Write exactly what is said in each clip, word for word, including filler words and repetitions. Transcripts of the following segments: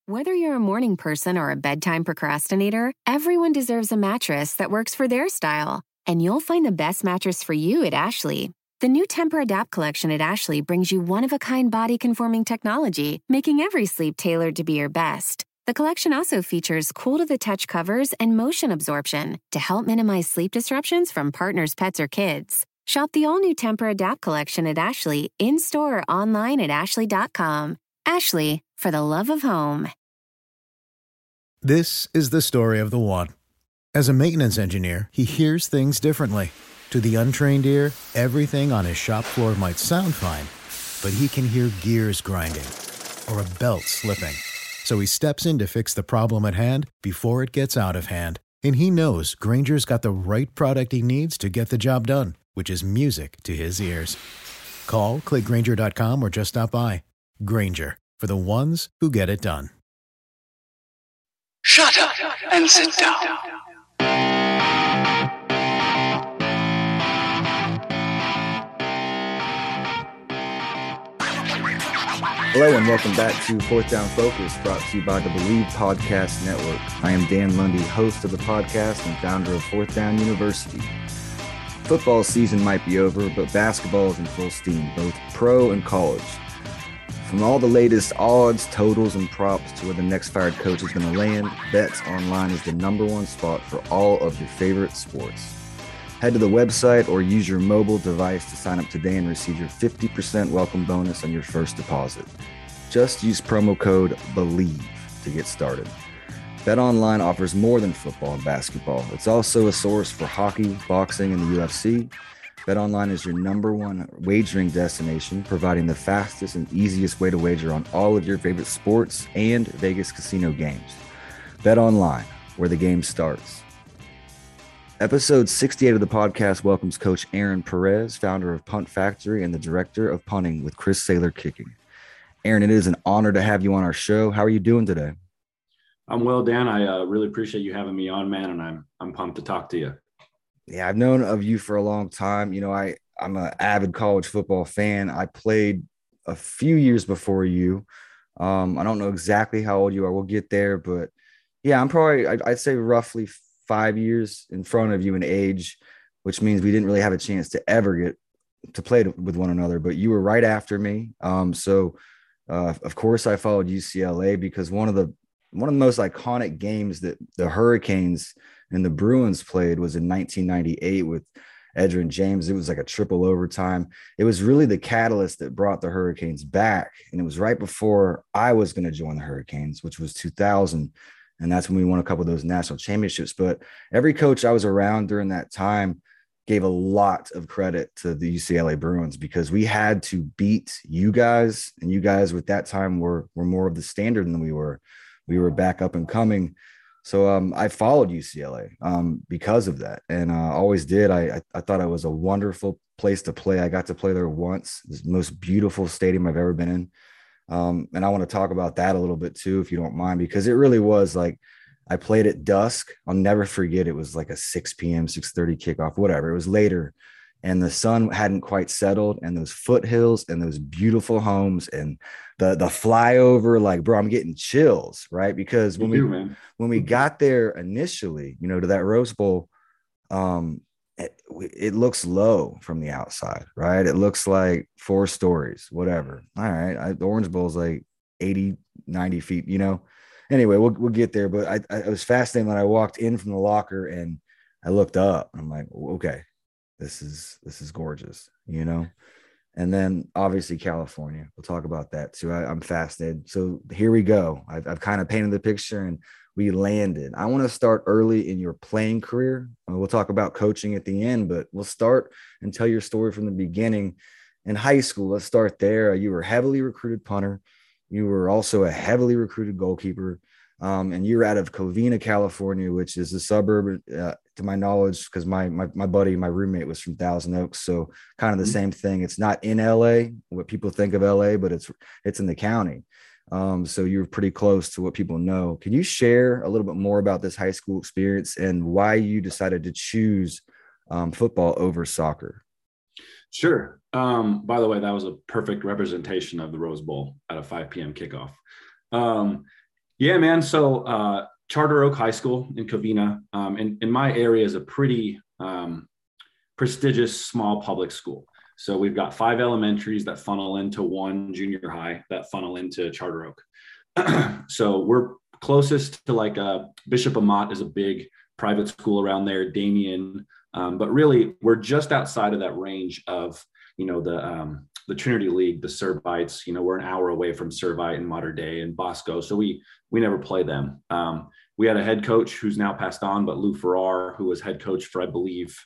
Whether you're a morning person or a bedtime procrastinator, everyone deserves a mattress that works for their style. And you'll find the best mattress for you at Ashley. The new Temper-Adapt collection at Ashley brings you one-of-a-kind body-conforming technology, making every sleep tailored to be your best. The collection also features cool-to-the-touch covers and motion absorption to help minimize sleep disruptions from partners, pets, or kids. Shop the all-new Temper-Adapt collection at Ashley, in-store or online at ashley dot com. Ashley, for the love of home. This is the story of the one. As a maintenance engineer, he hears things differently. To the untrained ear, everything on his shop floor might sound fine, but he can hear gears grinding or a belt slipping. So he steps in to fix the problem at hand before it gets out of hand. And he knows Grainger's got the right product he needs to get the job done, which is music to his ears. Call, click Grainger dot com, or just stop by. Grainger, for the ones who get it done. Shut up and sit down. Hello and welcome back to Fourth Down Focus, brought to you by the Believe Podcast Network. I am Dan Lundy, host of the podcast and founder of Fourth Down University. Football season might be over, but basketball is in full steam, both pro and college. From all the latest odds, totals, and props to where the next fired coach is going to land, BetsOnline is the number one spot for all of your favorite sports. Head to the website or use your mobile device to sign up today and receive your fifty percent welcome bonus on your first deposit. Just use promo code BELIEVE to get started. BetOnline offers more than football and basketball. It's also a source for hockey, boxing, and the U F C. BetOnline is your number one wagering destination, providing the fastest and easiest way to wager on all of your favorite sports and Vegas casino games. BetOnline, where the game starts. Episode sixty-eight of the podcast welcomes Coach Aaron Perez, founder of Punt Factory and the director of punting with Chris Saylor Kicking. Aaron, it is an honor to have you on our show. How are you doing today? I'm well, Dan. I uh, really appreciate you having me on, man, and I'm I'm pumped to talk to you. Yeah, I've known of you for a long time. You know, I, I'm an avid college football fan. I played a few years before you. Um, I don't know exactly how old you are. We'll get there, but yeah, I'm probably, I'd, I'd say roughly five years in front of you in age, which means we didn't really have a chance to ever get to play with one another, but you were right after me. Um, so uh, of course I followed U C L A because one of the, one of the most iconic games that the Hurricanes and the Bruins played was in nineteen ninety-eight with Edgerrin James. It was like a triple overtime. It was really the catalyst that brought the Hurricanes back. And it was right before I was going to join the Hurricanes, which was two thousand. And that's when we won a couple of those national championships. But every coach I was around during that time gave a lot of credit to the U C L A Bruins because we had to beat you guys. And you guys with that time were, were more of the standard than we were. We were back up and coming. So um, I followed U C L A um, because of that, and uh, always did. I, I I thought it was a wonderful place to play. I got to play there once. It's the most beautiful stadium I've ever been in, um, and I want to talk about that a little bit too, if you don't mind, because it really was like I played at dusk. I'll never forget. It was like a six p.m., six thirty kickoff, whatever. It was later, and the sun hadn't quite settled, and those foothills and those beautiful homes and the the flyover, like, bro, I'm getting chills, right? Because when we man. when we got there initially, you know, to that Rose Bowl, um, it, it looks low from the outside, right? It looks like four stories, whatever. All right, I, the Orange Bowl is like eighty, ninety feet, you know. Anyway, we'll we'll get there. But I, I it was fascinating when I walked in from the locker and I looked up. And I'm like, okay, this is this is gorgeous, you know. And then obviously California. We'll talk about that too. I, I'm fascinated. So here we go. I've, I've kind of painted the picture and we landed. I want to start early in your playing career. We'll talk about coaching at the end, but we'll start and tell your story from the beginning. In high school, let's start there. You were a heavily recruited punter. You were also a heavily recruited goalkeeper. Um, and you're out of Covina, California, which is a suburb, uh, to my knowledge, because my, my my buddy, my roommate was from Thousand Oaks. So kind of the mm-hmm. same thing. It's not in L A, what people think of L A, but it's it's in the county. Um, so you're pretty close to what people know. Can you share a little bit more about this high school experience and why you decided to choose um, football over soccer? Sure. Um, by the way, that was a perfect representation of the Rose Bowl at a five p.m. kickoff. Um, Yeah, man. So uh, Charter Oak High School in Covina, um, in, in my area is a pretty um, prestigious small public school. So we've got five elementaries that funnel into one junior high that funnel into Charter Oak. So we're closest to like uh, Bishop Amat is a big private school around there, Damien. Um, but really, we're just outside of that range of, you know, the um, the Trinity League, the Servites. You know, we're an hour away from Servite and Mater Dei and Bosco. So we we never play them. Um, we had a head coach who's now passed on, but Lou Farrar, who was head coach for, I believe,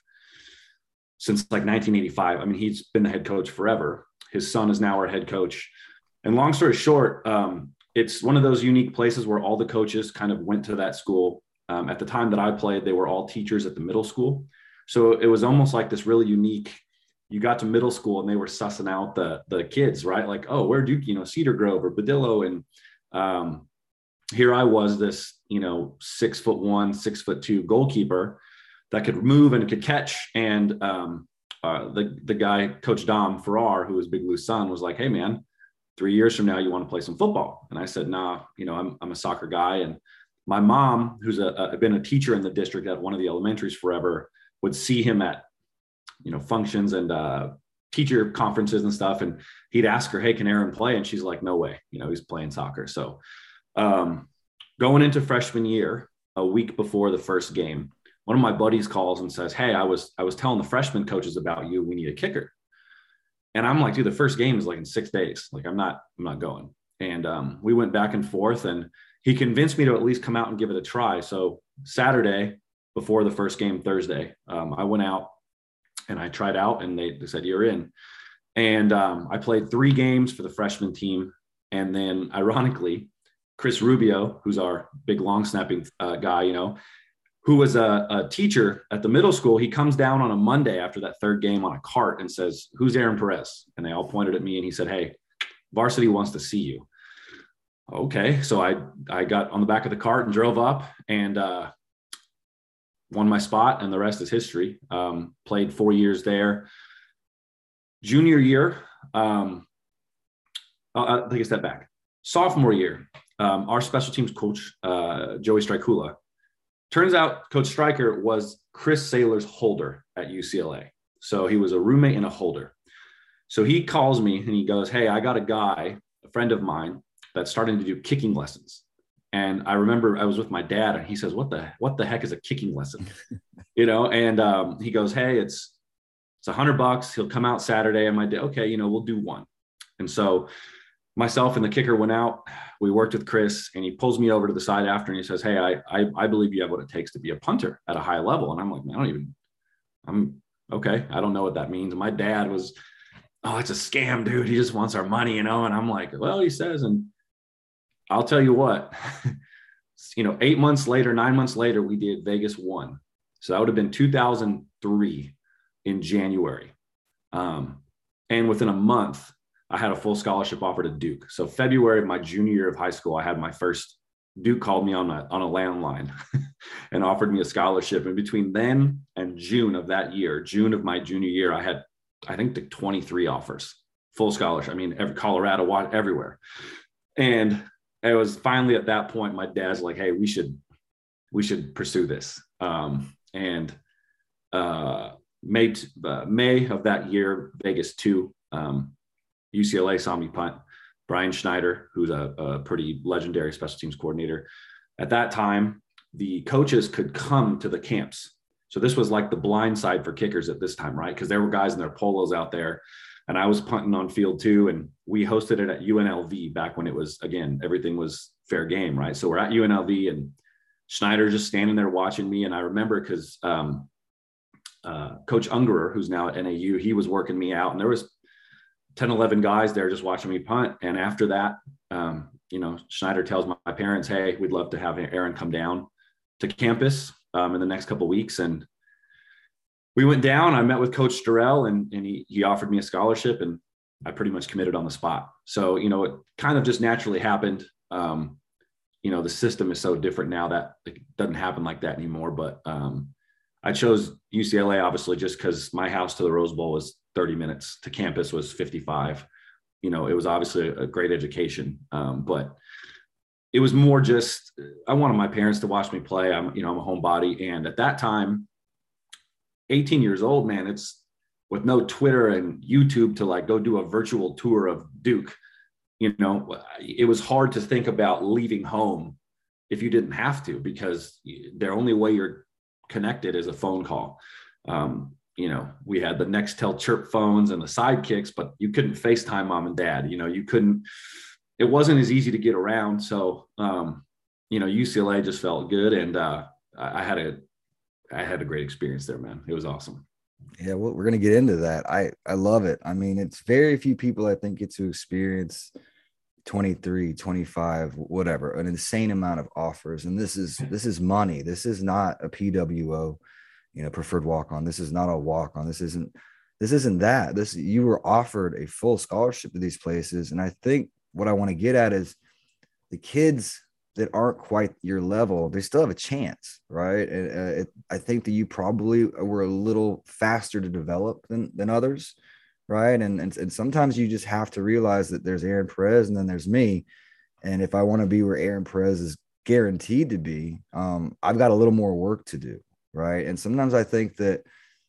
since like nineteen eighty-five. I mean, he's been the head coach forever. His son is now our head coach. And long story short, um, it's one of those unique places where all the coaches kind of went to that school. Um, at the time that I played, they were all teachers at the middle school. So it was almost like this really unique, you got to middle school and they were sussing out the, the kids, right? Like, oh, where do, you know, Cedar Grove or Badillo. And um, here I was, this, you know, six foot one, six foot two goalkeeper that could move and could catch. And um, uh, the, the guy, Coach Dom Farrar, who was Big Lou's son, was like, hey man, three years from now, you want to play some football? And I said, nah, you know, I'm, I'm a soccer guy. And my mom, who's a, a, been a teacher in the district at one of the elementaries forever, would see him at, you know, functions and uh, teacher conferences and stuff. And he'd ask her, hey, can Aaron play? And she's like, no way, you know, he's playing soccer. So um, going into freshman year, a week before the first game, one of my buddies calls and says, hey, I was, I was telling the freshman coaches about you. We need a kicker. And I'm like, dude, the first game is like in six days. Like, I'm not, I'm not going. And um, we went back and forth and he convinced me to at least come out and give it a try. So Saturday before the first game, Thursday, um, I went out and I tried out and they, they said, you're in. And um, I played three games for the freshman team. And then ironically, Chris Rubio, who's our big long snapping uh, guy, you know, who was a, a teacher at the middle school, he comes down on a Monday after that third game on a cart and says, who's Aaron Perez? And they all pointed at me and he said, hey, varsity wants to see you. Okay. So I, I got on the back of the cart and drove up and uh, won my spot, and the rest is history. Um, played four years there. Junior year, um, I'll, I'll take a step back. Sophomore year, um, our special teams coach, uh, Joey Strikula, turns out Coach Stryker was Chris Saylor's holder at U C L A. So he was a roommate and a holder. So he calls me and he goes, hey, I got a guy, a friend of mine, that's starting to do kicking lessons. And I remember I was with my dad and he says, what the, what the heck is a kicking lesson? You know? And um, he goes, hey, it's, it's a hundred bucks. He'll come out Saturday. And my dad, okay, you know, we'll do one. And so myself and the kicker went out, we worked with Chris and he pulls me over to the side after and he says, hey, I, I, I believe you have what it takes to be a punter at a high level. And I'm like, man, I don't even, I'm okay. I don't know what that means. And my dad was, oh, it's a scam, dude. He just wants our money, you know? And I'm like, well, he says, and I'll tell you what, you know, eight months later, nine months later, we did Vegas one. So that would have been two thousand three in January. Um, and within a month, I had a full scholarship offer to Duke. So February of my junior year of high school, I had my first, Duke called me on a, on a landline and offered me a scholarship. And between then and June of that year, June of my junior year, I had, I think the twenty-three offers, full scholarship. I mean, every Colorado, everywhere. And it was finally at that point, my dad's like, hey, we should, we should pursue this. Um, and uh, May, uh, May of that year, Vegas two, um, U C L A saw me punt. Brian Schneider, who's a, a pretty legendary special teams coordinator. At that time, the coaches could come to the camps. So this was like the blind side for kickers at this time, right? Because there were guys in their polos out there. And I was punting on field two, and we hosted it at U N L V back when it was, again, everything was fair game, right? So we're at U N L V and Schneider just standing there watching me. And I remember because um, uh, Coach Ungerer, who's now at N A U, he was working me out, and there was ten, eleven guys there just watching me punt. And after that, um, you know, Schneider tells my, my parents, hey, we'd love to have Aaron come down to campus um, in the next couple of weeks. And we went down, I met with Coach Starrell, and, and he, he offered me a scholarship, and I pretty much committed on the spot. So, you know, it kind of just naturally happened. Um, you know, the system is so different now that it doesn't happen like that anymore. But um, I chose U C L A, obviously, just because my house to the Rose Bowl was thirty minutes, to campus was fifty-five. You know, it was obviously a great education. Um, but it was more just, I wanted my parents to watch me play. I'm, you know, I'm a homebody. And at that time, eighteen years old, man, it's with no Twitter and YouTube to like go do a virtual tour of Duke. You know, it was hard to think about leaving home if you didn't have to, because the only way you're connected is a phone call. Um, you know, we had the Nextel chirp phones and the sidekicks, but you couldn't FaceTime mom and dad. You know, you couldn't, it wasn't as easy to get around. So, um, you know, U C L A just felt good. And uh, I had a, I had a great experience there, man. It was awesome. Yeah, well, we're going to get into that. I, I love it. I mean, it's very few people I think get to experience twenty-three, twenty-five, whatever, an insane amount of offers. And this is, this is money. This is not a P W O, you know, preferred walk-on. This is not a walk-on. This isn't, this isn't that. This, you were offered a full scholarship to these places. And I think what I want to get at is the kids that aren't quite your level, they still have a chance, right? And uh, it, I think that you probably were a little faster to develop than, than others, right? And, and and sometimes you just have to realize that there's Aaron Perez and then there's me. And if I want to be where Aaron Perez is guaranteed to be, um, I've got a little more work to do, right? And sometimes I think that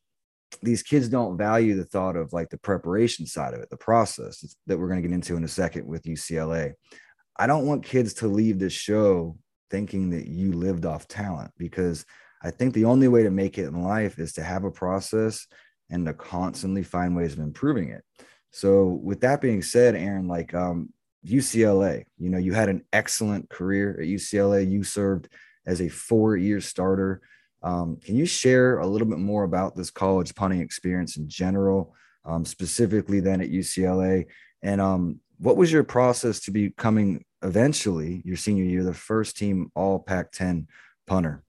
these kids don't value the thought of like the preparation side of it, the process that we're going to get into in a second with U C L A. I don't want kids to leave this show thinking that you lived off talent, because I think the only way to make it in life is to have a process and to constantly find ways of improving it. So with that being said, Aaron, like um, U C L A, you know, you had an excellent career at U C L A. You served as a four-year starter. Um, can you share a little bit more about this college punting experience in general, um, specifically then at U C L A? And um, what was your process to becoming eventually your senior year, the first team all Pac ten punter?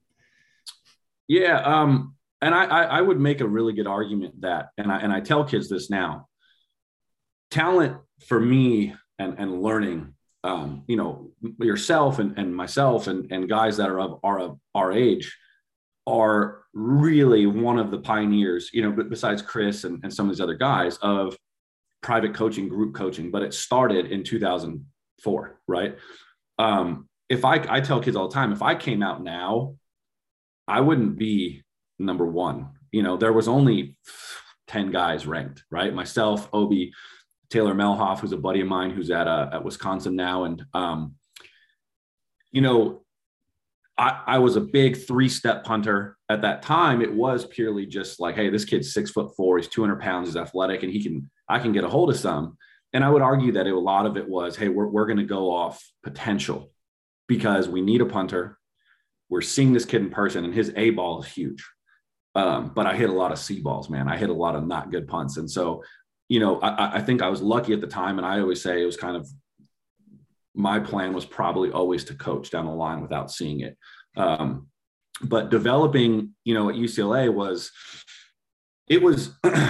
Yeah. Um, and I, I, I would make a really good argument that, and I, and I tell kids this now, talent for me and, and learning, um, you know, yourself and, and myself and, and guys that are of are of our age are really one of the pioneers, you know, but besides Chris and, and some of these other guys, of private coaching, group coaching, but it started in two thousand four, right? Um, if I, I tell kids all the time, if I came out now, I wouldn't be number one. You know, there was only ten guys ranked, right? Myself, Obi, Taylor Melhoff, who's a buddy of mine, who's at, uh, at Wisconsin now. And, um, you know, I, I was a big three-step punter. At that time, it was purely just like, hey, this kid's six foot four, he's two hundred pounds, he's athletic, and he can, I can get a hold of some. And I would argue that it, a lot of it was, hey, we're, we're going to go off potential because we need a punter. We're seeing this kid in person and his A ball is huge. Um, but I hit a lot of C balls, man. I hit a lot of not good punts. And so, you know, I, I think I was lucky at the time. And I always say it was kind of, my plan was probably always to coach down the line without seeing it. Um, but developing, you know, at U C L A was, it was,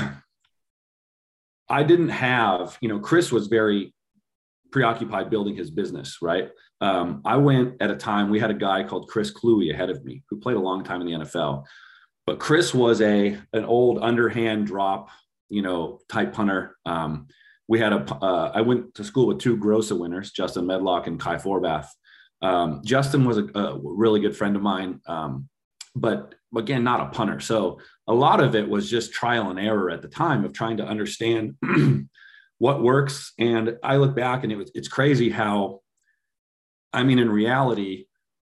I didn't have, you know, Chris was very preoccupied building his business, right? Um, I went at a time, we had a guy called Chris Kluwe ahead of me who played a long time in the N F L. But Chris was a an old underhand drop, you know, type punter. Um, we had a, uh, I went to school with two Grossa winners, Justin Medlock and Kai Forbath. Um, Justin was a, a really good friend of mine, um, but again, not a punter. So a lot of it was just trial and error at the time of trying to understand what works. And I look back and it was, it's crazy how, I mean, in reality,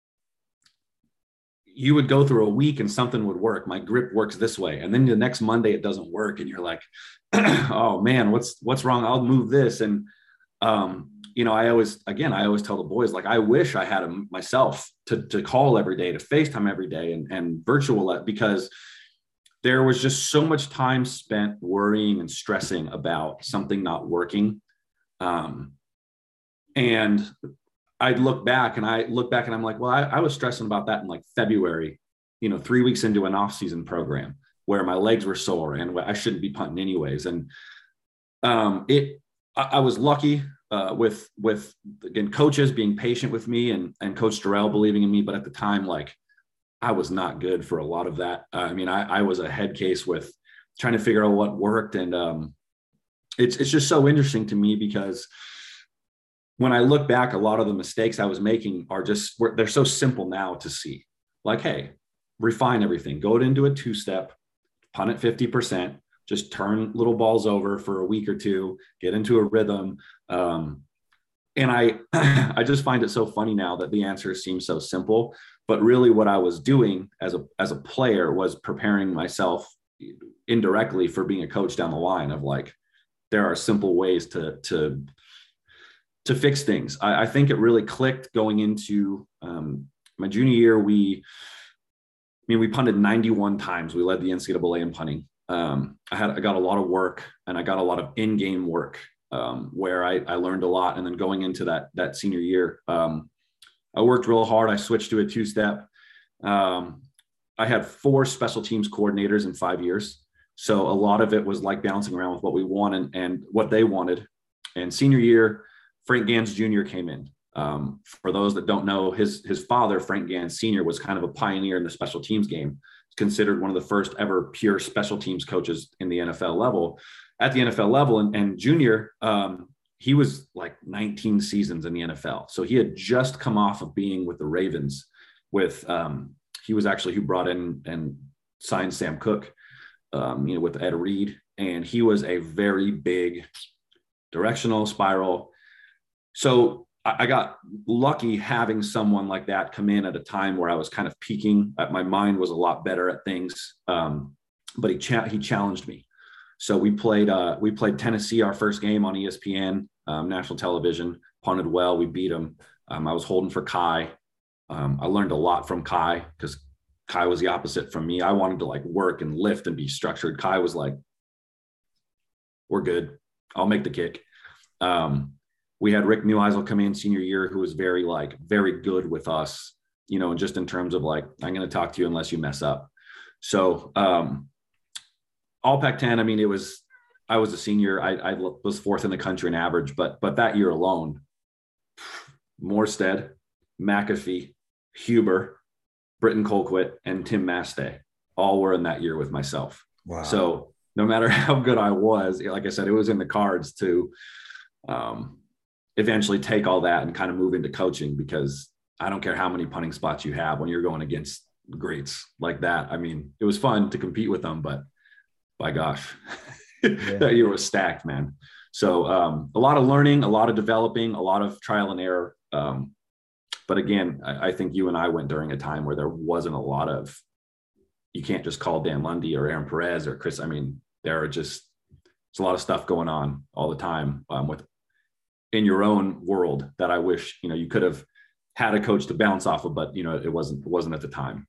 you would go through a week and something would work. My grip works this way. And then the next Monday, it doesn't work. And you're like, oh man, what's, what's wrong? I'll move this. And, um, you know, I always, again, I always tell the boys, like, I wish I had a, myself to, to call every day, to FaceTime every day and, and virtual, because there was just so much time spent worrying and stressing about something not working. Um, and I'd look back and I look back and I'm like, well, I, I was stressing about that in like February, you know, three weeks into an off-season program where my legs were sore and I shouldn't be punting anyways. And um, it, I, I was lucky uh, with, with again, coaches being patient with me and, and Coach Durrell believing in me. But at the time, like, I was not good for a lot of that. Uh, I mean, I, I was a head case with trying to figure out what worked. And um, it's, it's just so interesting to me because when I look back, a lot of the mistakes I was making are just, they're so simple now to see. Like, hey, refine everything, go into a two-step, punt it fifty percent, just turn little balls over for a week or two, get into a rhythm. Um, and I, I just find it so funny now that the answer seems so simple, but really what I was doing as a, as a player was preparing myself indirectly for being a coach down the line of like, there are simple ways to, to, to fix things. I, I think it really clicked going into um, my junior year. We, I mean, we punted ninety-one times. We led the N C double A in punting. Um, I had, I got a lot of work and I got a lot of in-game work um, where I, I learned a lot. And then going into that, that senior year, um, I worked real hard. I switched to a two-step. Um, I had four special teams coordinators in five years. So a lot of it was like bouncing around with what we wanted and what they wanted. And senior year, Frank Gans Junior came in. Um, for those that don't know, his, his father, Frank Gans Senior, was kind of a pioneer in the special teams game. He's considered one of the first ever pure special teams coaches in the N F L level, at the N F L level. And, and Junior, um, he was like nineteen seasons in the N F L. So he had just come off of being with the Ravens with, um, he was actually who brought in and signed Sam Cook, um, you know, with Ed Reed. And he was a very big directional spiral. So I got lucky having someone like that come in at a time where I was kind of peaking. My mind was a lot better at things, um, but he cha- he challenged me. So we played uh, we played Tennessee our first game on E S P N, um, national television. Punted well, we beat them. Um, I was holding for Kai. Um, I learned a lot from Kai because Kai was the opposite from me. I wanted to like work and lift and be structured. Kai was like, "We're good. I'll make the kick." Um, We had Rick Neuheisel come in senior year, who was very like, very good with us, you know, just in terms of like, I'm going to talk to you unless you mess up. So um, all Pac ten, I mean, it was, I was a senior. I, I was fourth in the country in average, but, but that year alone, Morstead, McAfee, Huber, Britton Colquitt, and Tim Mastay all were in that year with myself. Wow. So no matter how good I was, like I said, it was in the cards to, um, eventually take all that and kind of move into coaching, because I don't care how many punting spots you have when you're going against greats like that. I mean, it was fun to compete with them, but by gosh, yeah. That year was stacked, man. So um, a lot of learning, a lot of developing, a lot of trial and error. Um, but again, I, I think you and I went during a time where there wasn't a lot of, you can't just call Dan Lundy or Aaron Perez or Chris. I mean, there are just, there's a lot of stuff going on all the time um, with, in your own world that I wish, you know, you could have had a coach to bounce off of, but you know, it wasn't, it wasn't at the time.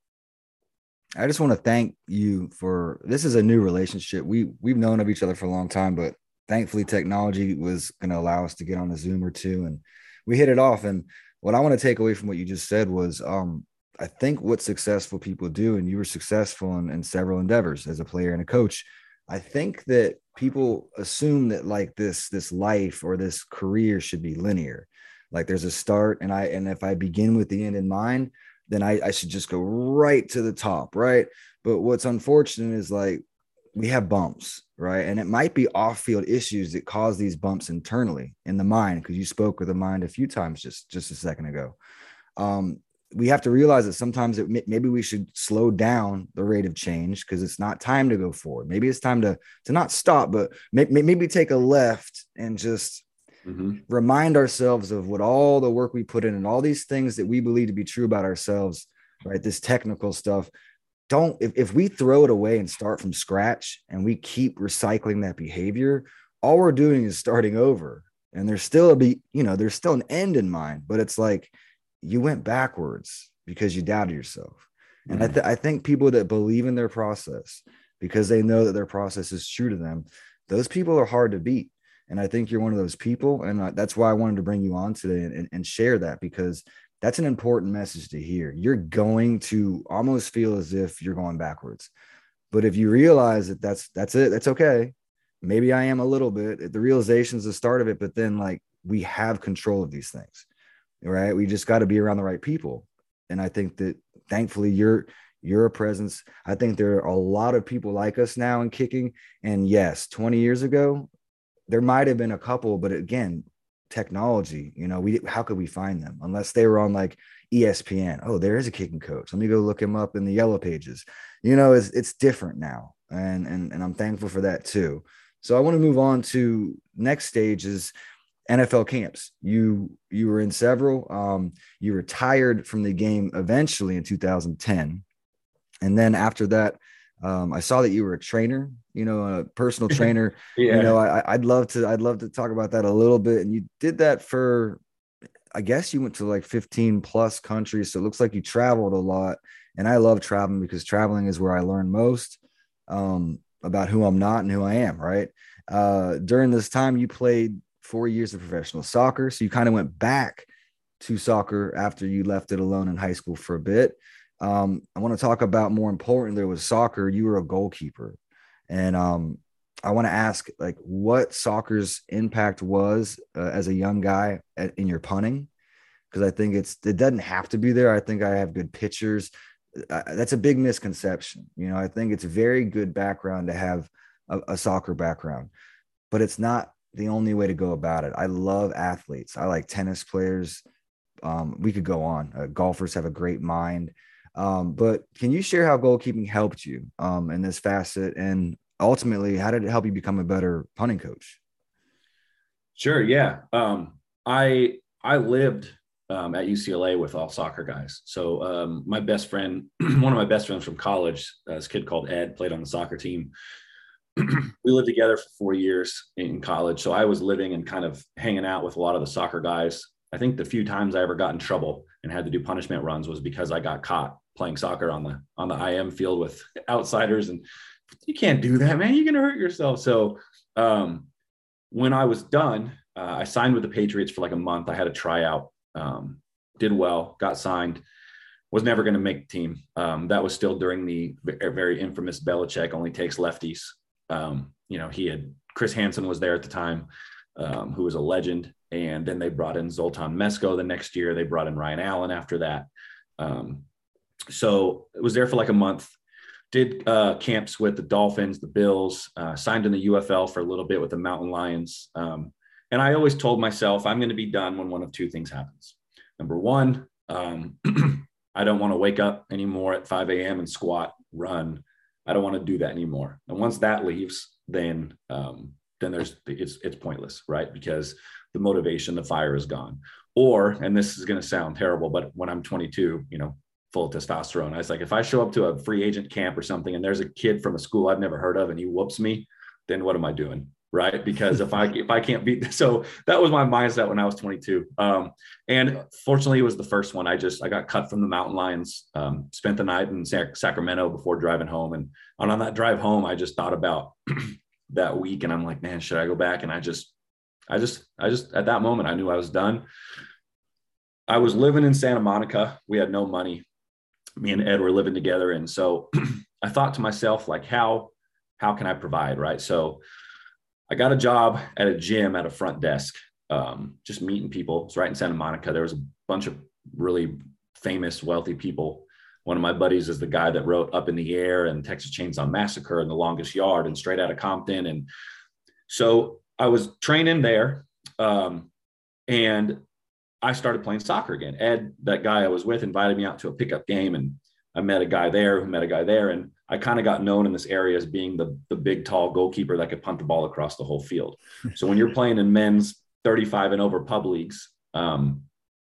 I just want to thank you for, this is a new relationship. We we've known of each other for a long time, but thankfully technology was going to allow us to get on a Zoom or two and we hit it off. And what I want to take away from what you just said was, um, I think what successful people do, and you were successful in, in several endeavors as a player and a coach. I think that people assume that like this, this life or this career should be linear. Like there's a start and I, and if I begin with the end in mind, then I, I should just go right to the top. Right. But what's unfortunate is like, we have bumps, right? And it might be off-field issues that cause these bumps internally in the mind. Cause you spoke with the mind a few times just, just a second ago. Um, we have to realize that sometimes it, maybe we should slow down the rate of change because it's not time to go forward. Maybe it's time to, to not stop, but maybe, maybe take a left and just mm-hmm. remind ourselves of what all the work we put in and all these things that we believe to be true about ourselves, right? This technical stuff. Don't, if, if we throw it away and start from scratch and we keep recycling that behavior, all we're doing is starting over. And there's still a be, you know, there's still an end in mind, but it's like, you went backwards because you doubted yourself. And mm-hmm. I, th- I think people that believe in their process because they know that their process is true to them, those people are hard to beat. And I think you're one of those people. And I, that's why I wanted to bring you on today and, and share that, because that's an important message to hear. You're going to almost feel as if you're going backwards. But if you realize that that's, that's it, that's okay. Maybe I am a little bit. The realization is the start of it, but then like we have control of these things. Right. We just got to be around the right people. And I think that thankfully you're, you're a presence. I think there are a lot of people like us now in kicking. And yes, twenty years ago, there might've been a couple, but again, technology. You know, we how could we find them unless they were on like E S P N? Oh, there is a kicking coach. Let me go look him up in the yellow pages. You know, it's it's different now, and and and I'm thankful for that too. So I want to move on to next stage is N F L camps. You you were in several. Um, you retired from the game eventually in two thousand ten, and then after that, um, I saw that you were a trainer. You know, a personal trainer. Yeah. You know, I, I'd love to. I'd love to talk about that a little bit. And you did that for, I guess you went to like fifteen plus countries. So it looks like you traveled a lot. And I love traveling because traveling is where I learn most um, about who I'm not and who I am. Right. Uh, during this time, you played four years of professional soccer. So you kind of went back to soccer after you left it alone in high school for a bit. Um, I want to talk about more importantly with soccer, you were a goalkeeper. And um, I want to ask like what soccer's impact was uh, as a young guy at, in your punting. Cause I think it's, it doesn't have to be there. I think I have good pictures. Uh, that's a big misconception. You know, I think it's a very good background to have a, a soccer background, but it's not the only way to go about it. I love athletes. I like tennis players. Um, we could go on. Uh, golfers have a great mind. Um, but can you share how goalkeeping helped you um, in this facet? And ultimately, how did it help you become a better punting coach? Sure. Yeah. Um, I, I lived um, at U C L A with all soccer guys. So um, my best friend, one of my best friends from college, uh, this kid called Ed, played on the soccer team. We lived together for four years in college. So I was living and kind of hanging out with a lot of the soccer guys. I think the few times I ever got in trouble and had to do punishment runs was because I got caught playing soccer on the, on the I M field with outsiders. And you can't do that, man. You're going to hurt yourself. So um, when I was done, uh, I signed with the Patriots for like a month. I had a tryout, um, did well, got signed, was never going to make the team. Um, that was still during the very infamous Belichick only takes lefties. Um, you know, he had, Chris Hansen was there at the time, um, who was a legend. And then they brought in Zoltan Mesko the next year. They brought in Ryan Allen after that. Um, so it was there for like a month, did uh, camps with the Dolphins, the Bills, uh, signed in the U F L for a little bit with the Mountain Lions. Um, and I always told myself, I'm going to be done when one of two things happens. Number one, um, I don't want to wake up anymore at five a.m. and squat, run. I don't want to do that anymore. And once that leaves, then, um, then there's, it's, it's pointless, right? Because the motivation, the fire is gone. Or, and this is going to sound terrible, but when I'm twenty-two, you know, full of testosterone, I was like, if I show up to a free agent camp or something, and there's a kid from a school I've never heard of and he whoops me, then what am I doing? Right. Because if I, if I can't beat, so that was my mindset when I was twenty-two. Um, and fortunately it was the first one. I just, I got cut from the Mountain Lions, um, spent the night in Sac- Sacramento before driving home. And on that drive home, I just thought about that week and I'm like, man, should I go back? And I just, I just, I just, at that moment, I knew I was done. I was living in Santa Monica. We had no money. Me and Ed were living together. And so I thought to myself, like, how, how can I provide? Right. So I got a job at a gym at a front desk, um, just meeting people. It's right in Santa Monica. There was a bunch of really famous, wealthy people. One of my buddies is the guy that wrote Up in the Air and Texas Chainsaw Massacre and The Longest Yard and Straight Outta Compton. And so I was training there, um, and I started playing soccer again. Ed, that guy I was with, invited me out to a pickup game, and I met a guy there who met a guy there. And I kind of got known in this area as being the, the big, tall goalkeeper that could punt the ball across the whole field. So when you're playing in men's thirty-five and over pub leagues, um,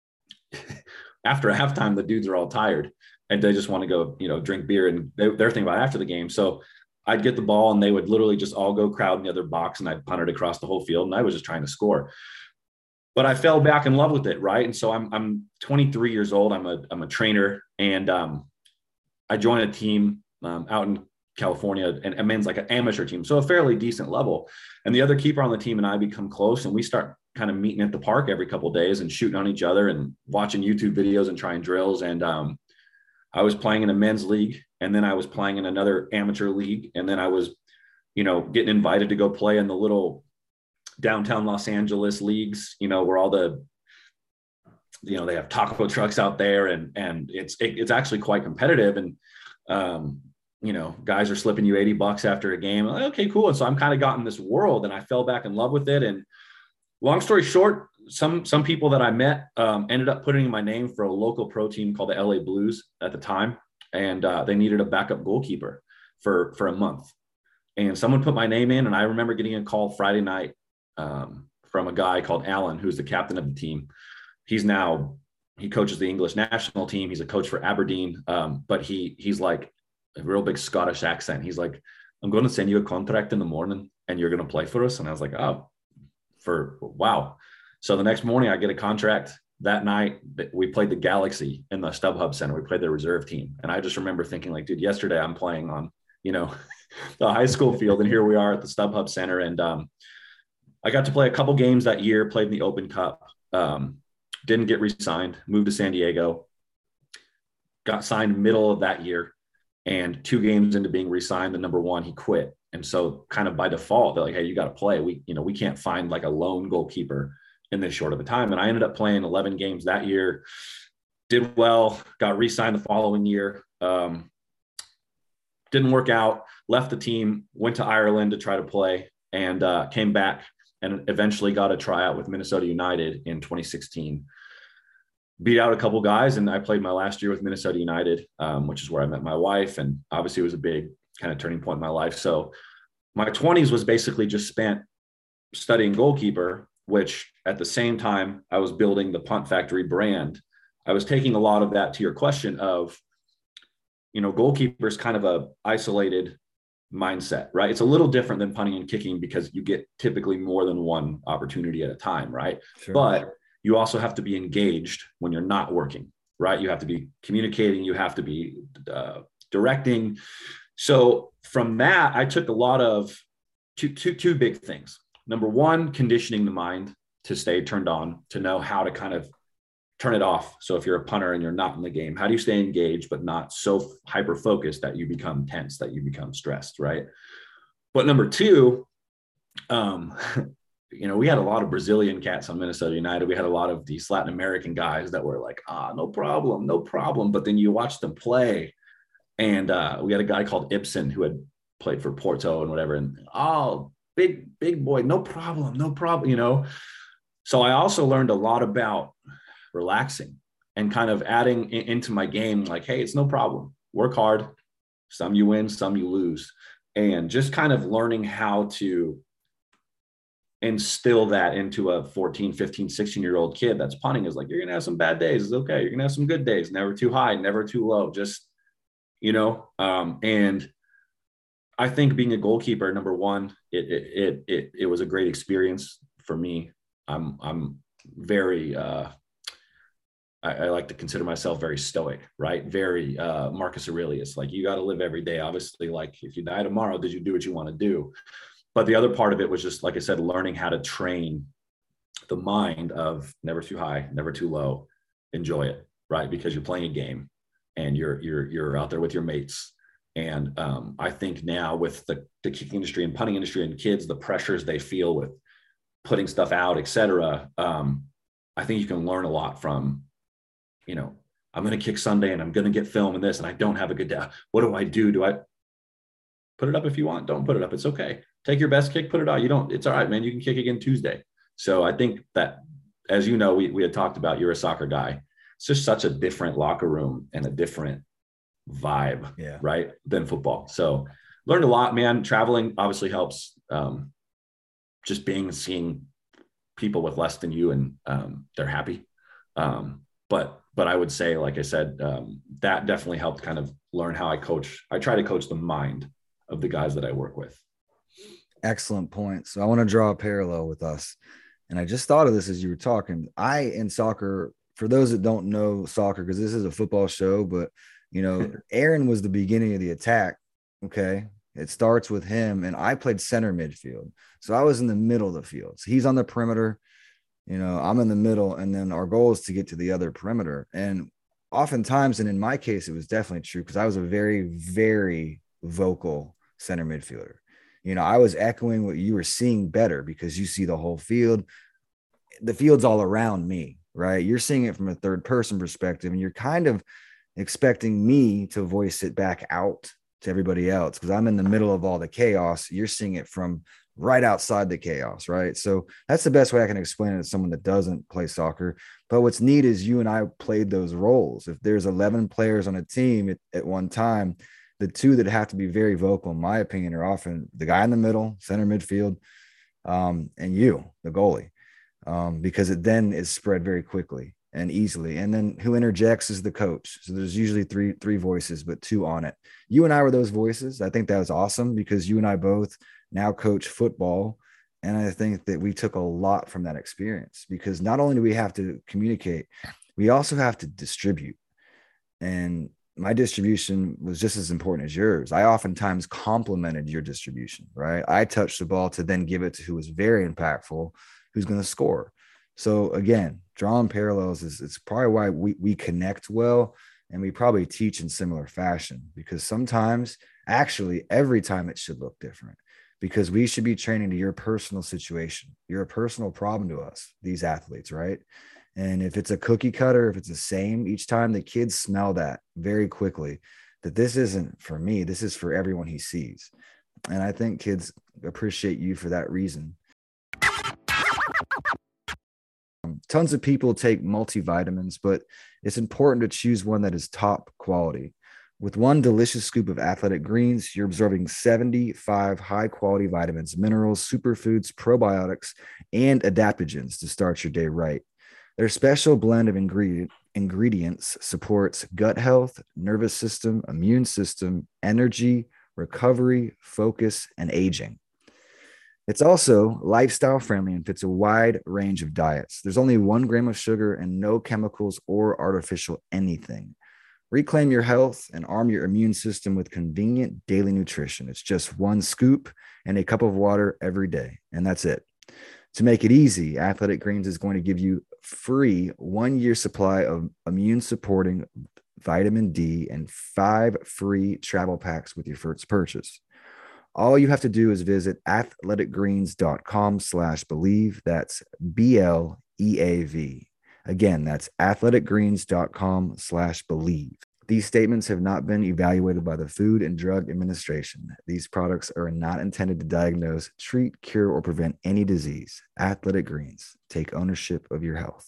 after a halftime, the dudes are all tired and they just want to go, you know, drink beer, and they, they're thinking about after the game. So I'd get the ball and they would literally just all go crowd in the other box, and I'd punt it across the whole field. And I was just trying to score. But I fell back in love with it, right? And so I'm I'm twenty-three years old. I'm a I'm a trainer, and um, I joined a team um, out in California, and a men's like an amateur team, so a fairly decent level. And the other keeper on the team and I become close, and we start kind of meeting at the park every couple of days and shooting on each other and watching YouTube videos and trying drills. And um, I was playing in a men's league, and then I was playing in another amateur league, and then I was, you know, getting invited to go play in the little downtown Los Angeles leagues, you know, where all the, you know, they have taco trucks out there, and, and it's, it, it's actually quite competitive. And, um, you know, guys are slipping you eighty bucks after a game. I'm like, okay, cool. And so I'm kind of got in this world, and I fell back in love with it. And long story short, some some people that I met um, ended up putting in my name for a local pro team called the L A Blues at the time, and uh, they needed a backup goalkeeper for for a month. And someone put my name in, and I remember getting a call Friday night um, from a guy called Alan, who's the captain of the team. He's now he coaches the English national team. He's a coach for Aberdeen, um, but he he's like a real big Scottish accent. He's like, "I'm going to send you a contract in the morning, and you're going to play for us." And I was like, "Oh, for wow." So the next morning I get a contract. That night we played the Galaxy in the StubHub Center. We played the reserve team. And I just remember thinking like, dude, yesterday I'm playing on, you know, the high school field. And here we are at the StubHub Center. And um, I got to play a couple games that year, played in the Open Cup, um, didn't get re-signed, moved to San Diego, got signed middle of that year. And two games into being re-signed, the number one, he quit. And so kind of by default, they're like, hey, you got to play. We, you know, we can't find like a lone goalkeeper in this short of a time. And I ended up playing eleven games that year, did well, got re-signed the following year. Um, didn't work out, left the team, went to Ireland to try to play, and uh, came back and eventually got a tryout with Minnesota United in twenty sixteen. Beat out a couple guys, and I played my last year with Minnesota United, um, which is where I met my wife. And obviously it was a big kind of turning point in my life. So my twenties was basically just spent studying goalkeeper, which at the same time I was building the Punt Factory brand. I was taking a lot of that to your question of, you know, goalkeeper is kind of a isolated mindset, right? It's a little different than punting and kicking because you get typically more than one opportunity at a time, right? Sure. But you also have to be engaged when you're not working, right? You have to be communicating, you have to be uh, directing. So from that, I took a lot of two, two, two big things. Number one, conditioning the mind to stay turned on, to know how to kind of turn it off. So if you're a punter and you're not in the game, how do you stay engaged, but not so hyper-focused that you become tense, that you become stressed, right? But number two, um, you know, we had a lot of Brazilian cats on Minnesota United. We had a lot of these Latin American guys that were like, ah, no problem, no problem. But then you watch them play. And uh, we had a guy called Ibsen who had played for Porto and whatever. And, oh, big, big boy, no problem, no problem, you know? So I also learned a lot about relaxing and kind of adding in, into my game, like, hey, it's no problem. Work hard. Some you win, some you lose. And just kind of learning how to instill that into a fourteen, fifteen, sixteen year old kid that's punting is like, you're going to have some bad days. It's okay. You're going to have some good days, never too high, never too low. Just, you know, um, and I think being a goalkeeper, number one, it, it, it, it, it was a great experience for me. I'm, I'm very, uh, I, I like to consider myself very stoic, right? Very uh, Marcus Aurelius, like you got to live every day. Obviously, like if you die tomorrow, did you do what you want to do? But the other part of it was just, like I said, learning how to train the mind of never too high, never too low, enjoy it, right? Because you're playing a game and you're, you're, you're out there with your mates. And um, I think now with the, the kicking industry and punting industry and kids, the pressures they feel with putting stuff out, et cetera. Um, I think you can learn a lot from, you know, I'm going to kick Sunday and I'm going to get film in this and I don't have a good day. What do I do? Do I put it up if you want? Don't put it up. It's okay. Take your best kick, put it out. You don't, it's all right, man. You can kick again Tuesday. So I think that, as you know, we, we had talked about, you're a soccer guy. It's just such a different locker room and a different vibe, yeah, right, than football. So learned a lot, man. Traveling obviously helps. Um, just being, seeing people with less than you and um, they're happy. Um, but, but I would say, like I said, um, that definitely helped kind of learn how I coach. I try to coach the mind of the guys that I work with. Excellent point. So I want to draw a parallel with us. And I just thought of this as you were talking. I, in soccer, for those that don't know soccer, because this is a football show, but, you know, Aaron was the beginning of the attack. Okay. It starts with him. And I played center midfield. So I was in the middle of the field. So he's on the perimeter. You know, I'm in the middle. And then our goal is to get to the other perimeter. And oftentimes, and in my case, it was definitely true because I was a very, very vocal center midfielder. You know, I was echoing what you were seeing better because you see the whole field. The field's all around me, right? You're seeing it from a third person perspective, and you're kind of expecting me to voice it back out to everybody else because I'm in the middle of all the chaos. You're seeing it from right outside the chaos, right? So that's the best way I can explain it to someone that doesn't play soccer. But what's neat is you and I played those roles. If there's eleven players on a team at, at one time, the two that have to be very vocal, in my opinion, are often the guy in the middle, center midfield, um, and you, the goalie, um, because it then is spread very quickly and easily. And then who interjects is the coach. So there's usually three three voices, but two on it. You and I were those voices. I think that was awesome because you and I both now coach football. And I think that we took a lot from that experience, because not only do we have to communicate, we also have to distribute. And my distribution was just as important as yours. I oftentimes complimented your distribution, right? I touched the ball to then give it to who was very impactful, who's going to score. So again, drawing parallels is it's probably why we, we connect well, and we probably teach in similar fashion, because sometimes, actually every time, it should look different, because we should be training to your personal situation. You're a personal problem to us, these athletes, right? And if it's a cookie cutter, if it's the same each time, the kids smell that very quickly, that this isn't for me, this is for everyone he sees. And I think kids appreciate you for that reason. Tons of people take multivitamins, but it's important to choose one that is top quality. With one delicious scoop of Athletic Greens, you're absorbing seventy-five high-quality vitamins, minerals, superfoods, probiotics, and adaptogens to start your day right. Their special blend of ingredient, ingredients supports gut health, nervous system, immune system, energy, recovery, focus, and aging. It's also lifestyle friendly and fits a wide range of diets. There's only one gram of sugar and no chemicals or artificial anything. Reclaim your health and arm your immune system with convenient daily nutrition. It's just one scoop and a cup of water every day, and that's it. To make it easy, Athletic Greens is going to give you free one-year supply of immune-supporting vitamin D and five free travel packs with your first purchase. All you have to do is visit athleticgreens.com slash believe. That's B L E A V. Again, that's athleticgreens.com slash believe. These statements have not been evaluated by the Food and Drug Administration. These products are not intended to diagnose, treat, cure, or prevent any disease. Athletic Greens. Take ownership of your health.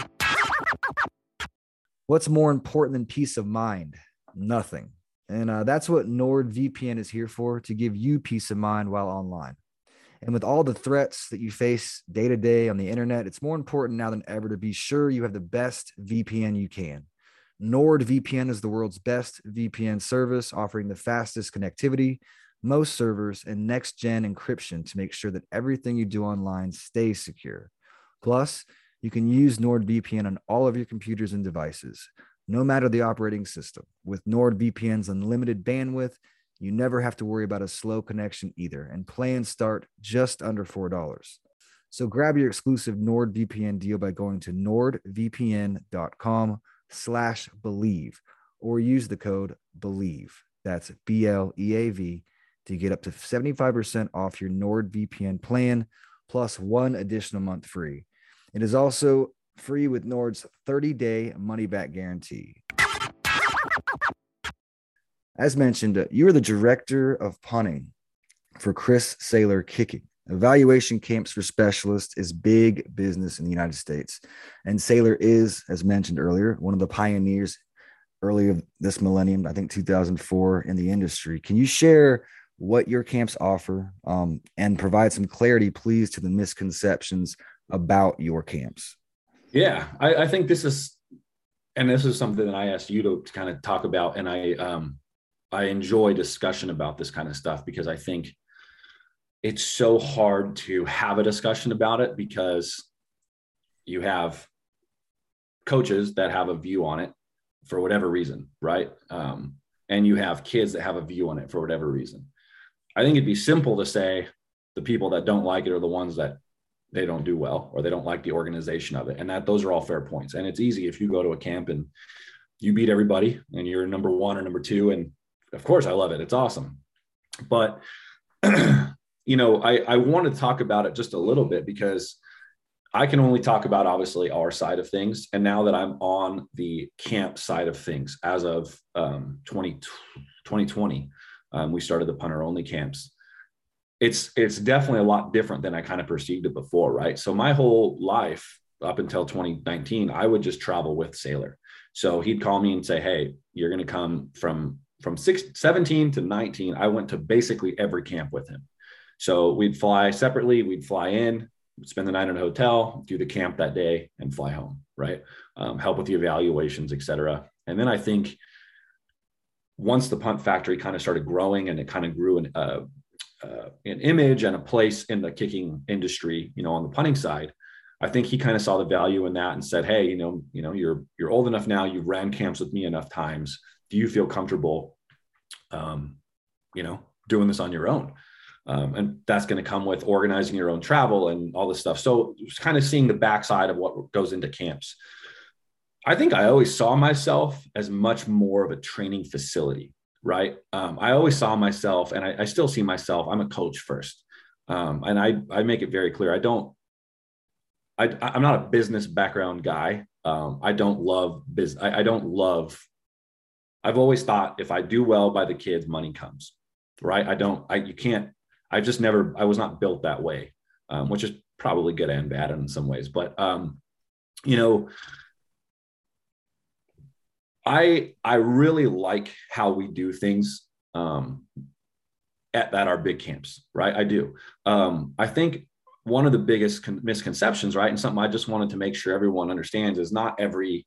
What's more important than peace of mind? Nothing. And uh, that's what NordVPN is here for, to give you peace of mind while online. And with all the threats that you face day to day on the internet, it's more important now than ever to be sure you have the best V P N you can. NordVPN is the world's best V P N service, offering the fastest connectivity, most servers, and next-gen encryption to make sure that everything you do online stays secure. Plus, you can use NordVPN on all of your computers and devices, no matter the operating system. With NordVPN's unlimited bandwidth, you never have to worry about a slow connection either, and plans start just under four dollars. So grab your exclusive NordVPN deal by going to nordvpn.com slash believe, or use the code BELIEVE. That's B L E A V to get up to seventy-five percent off your NordVPN plan, plus one additional month free. It is also free with Nord's thirty-day money-back guarantee. As mentioned, you are the director of punting for Chris Saylor Kicking. Evaluation camps for specialists is big business in the United States. And Saylor is, as mentioned earlier, one of the pioneers early of this millennium, I think two thousand four, in the industry. Can you share what your camps offer um, and provide some clarity, please, to the misconceptions about your camps? Yeah, I, I think this is, and this is something that I asked you to, to kind of talk about. And I, um, I enjoy discussion about this kind of stuff, because I think it's so hard to have a discussion about it, because you have coaches that have a view on it for whatever reason, right? Um, and you have kids that have a view on it for whatever reason. I think it'd be simple to say the people that don't like it are the ones that they don't do well, or they don't like the organization of it. And that those are all fair points. And it's easy if you go to a camp and you beat everybody and you're number one or number two. And of course I love it. It's awesome. But, you know, I, I want to talk about it just a little bit, because I can only talk about obviously our side of things. And now that I'm on the camp side of things, as of um, twenty twenty, um, we started the punter only camps. it's, it's definitely a lot different than I kind of perceived it before. Right. So my whole life up until twenty nineteen, I would just travel with Sailor. So he'd call me and say, hey, you're going to come from, from six, seventeen to nineteen. I went to basically every camp with him. So we'd fly separately, we'd fly in, spend the night in a hotel, do the camp that day and fly home, right? Um, help with the evaluations, et cetera. And then I think once the punt factory kind of started growing and it kind of grew an, uh, uh, an image and a place in the kicking industry, you know, on the punting side, I think he kind of saw the value in that and said, hey, you know, you know, you're, you're old enough now, you've ran camps with me enough times. Do you feel comfortable, um, you know, doing this on your own? Um, and that's going to come with organizing your own travel and all this stuff. So it's kind of seeing the backside of what goes into camps. I think I always saw myself as much more of a training facility, right? Um, I always saw myself, and I, I still see myself, I'm a coach first. Um, and I, I make it very clear. I don't, I, I'm not a business background guy. Um, I don't love business. I, I don't love, I've always thought if I do well by the kids, money comes, right? I don't, I, you can't, I just never, I was not built that way, um, which is probably good and bad in some ways. But, um, you know, I, I really like how we do things um, at, at our big camps, right? I do. Um, I think one of the biggest con- misconceptions, right, and something I just wanted to make sure everyone understands is not every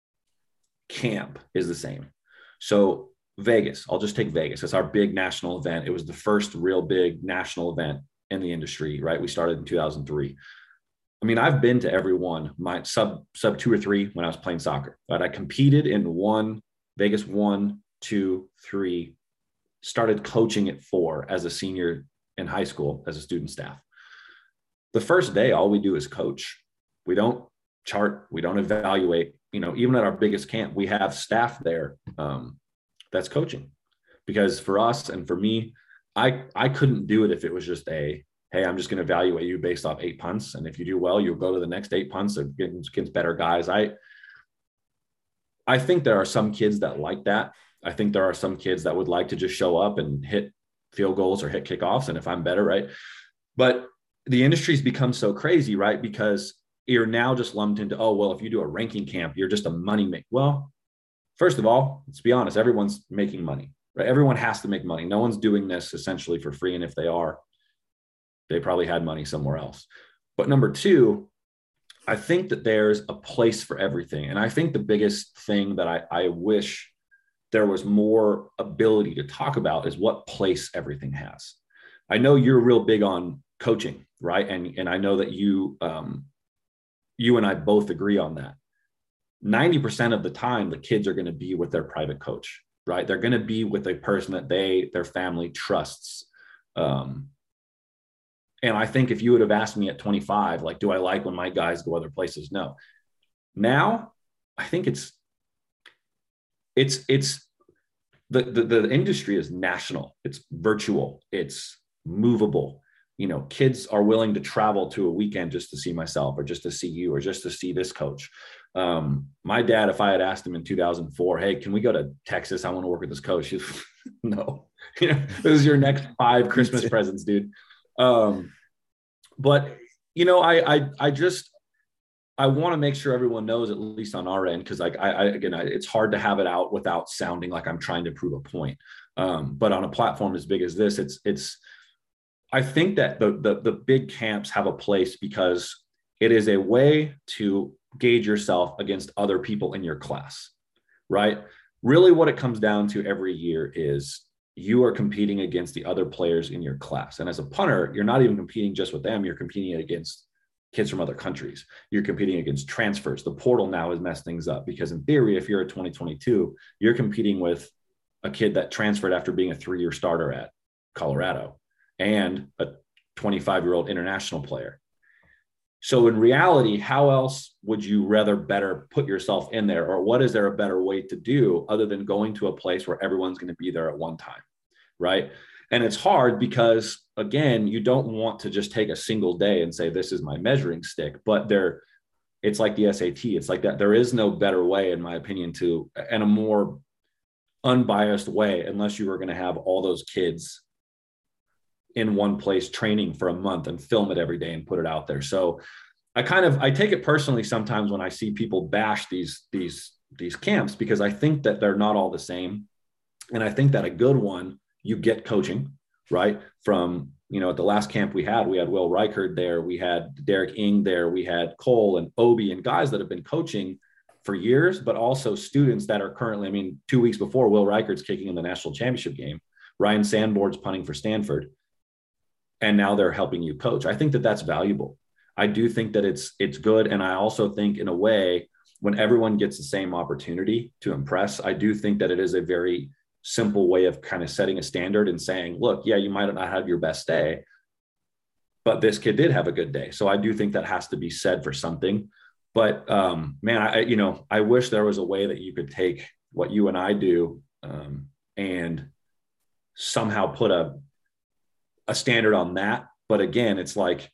camp is the same. So Vegas, I'll just take Vegas. It's our big national event. It was the first real big national event in the industry, right? We started in two thousand three. I mean, I've been to every one, my sub sub two or three when I was playing soccer, but I competed in one, Vegas one, two, three, started coaching at four as a senior in high school as a student staff. The first day, all we do is coach. We don't chart. We don't evaluate. You know, even at our biggest camp, we have staff there um, that's coaching. Because for us and for me, I I couldn't do it if it was just a, hey, I'm just going to evaluate you based off eight punts. And if you do well, you'll go to the next eight punts against, against better guys. I, I think there are some kids that like that. I think there are some kids that would like to just show up and hit field goals or hit kickoffs. And if I'm better, right. But the industry's become so crazy, right? Because you're now just lumped into, oh, well, if you do a ranking camp, you're just a money make. Well, first of all, let's be honest, everyone's making money, right? Everyone has to make money. No one's doing this essentially for free. And if they are, they probably had money somewhere else. But number two, I think that there's a place for everything. And I think the biggest thing that I, I wish there was more ability to talk about is what place everything has. I know you're real big on coaching, right? And, and I know that you, um, you and I both agree on that. ninety percent of the time, the kids are going to be with their private coach, right? They're going to be with a person that they, their family trusts. Um, And I think if you would have asked me at twenty-five, like, do I like when my guys go other places? No. Now, I think it's, it's, it's the, the, the industry is national. It's virtual. It's movable. You know, kids are willing to travel to a weekend just to see myself or just to see you or just to see this coach. Um, my dad, if I had asked him in two thousand four, hey, can we go to Texas? I want to work with this coach. He's, no, you know, this is your next five Christmas presents, dude. Um, but you know, I, I, I just, I want to make sure everyone knows, at least on our end. Cause like, I, I again, I, it's hard to have it out without sounding like I'm trying to prove a point. Um, but on a platform as big as this, it's, it's, I think that the, the, the big camps have a place because it is a way to gauge yourself against other people in your class, right? Really what it comes down to every year is you are competing against the other players in your class. And as a punter, you're not even competing just with them. You're competing against kids from other countries. You're competing against transfers. The portal now has messed things up because in theory, if you're a twenty twenty-two, you're competing with a kid that transferred after being a three-year starter at Colorado and a twenty-five-year-old international player. So in reality, how else would you rather better put yourself in there? Or what is there a better way to do other than going to a place where everyone's going to be there at one time, right? And it's hard because, again, you don't want to just take a single day and say, this is my measuring stick, but there, it's like the S A T. It's like that. There is no better way, in my opinion, to, and a more unbiased way, unless you were going to have all those kids in one place training for a month and film it every day and put it out there. So I kind of, I take it personally sometimes when I see people bash these, these, these camps, because I think that they're not all the same. And I think that a good one, you get coaching, right? From, you know, at the last camp we had, we had Will Reichard there, we had Derek Ing there, we had Cole and Obi and guys that have been coaching for years, but also students that are currently, I mean, two weeks before, Will Reichard's kicking in the national championship game, Ryan Sandborn's punting for Stanford, and now they're helping you coach. I think that that's valuable. I do think that it's, it's good. And I also think in a way, when everyone gets the same opportunity to impress, I do think that it is a very simple way of kind of setting a standard and saying, look, yeah, you might not have your best day, but this kid did have a good day. So I do think that has to be said for something. But um, man, I, you know, I wish there was a way that you could take what you and I do um, and somehow put a, a standard on that. But again, it's like,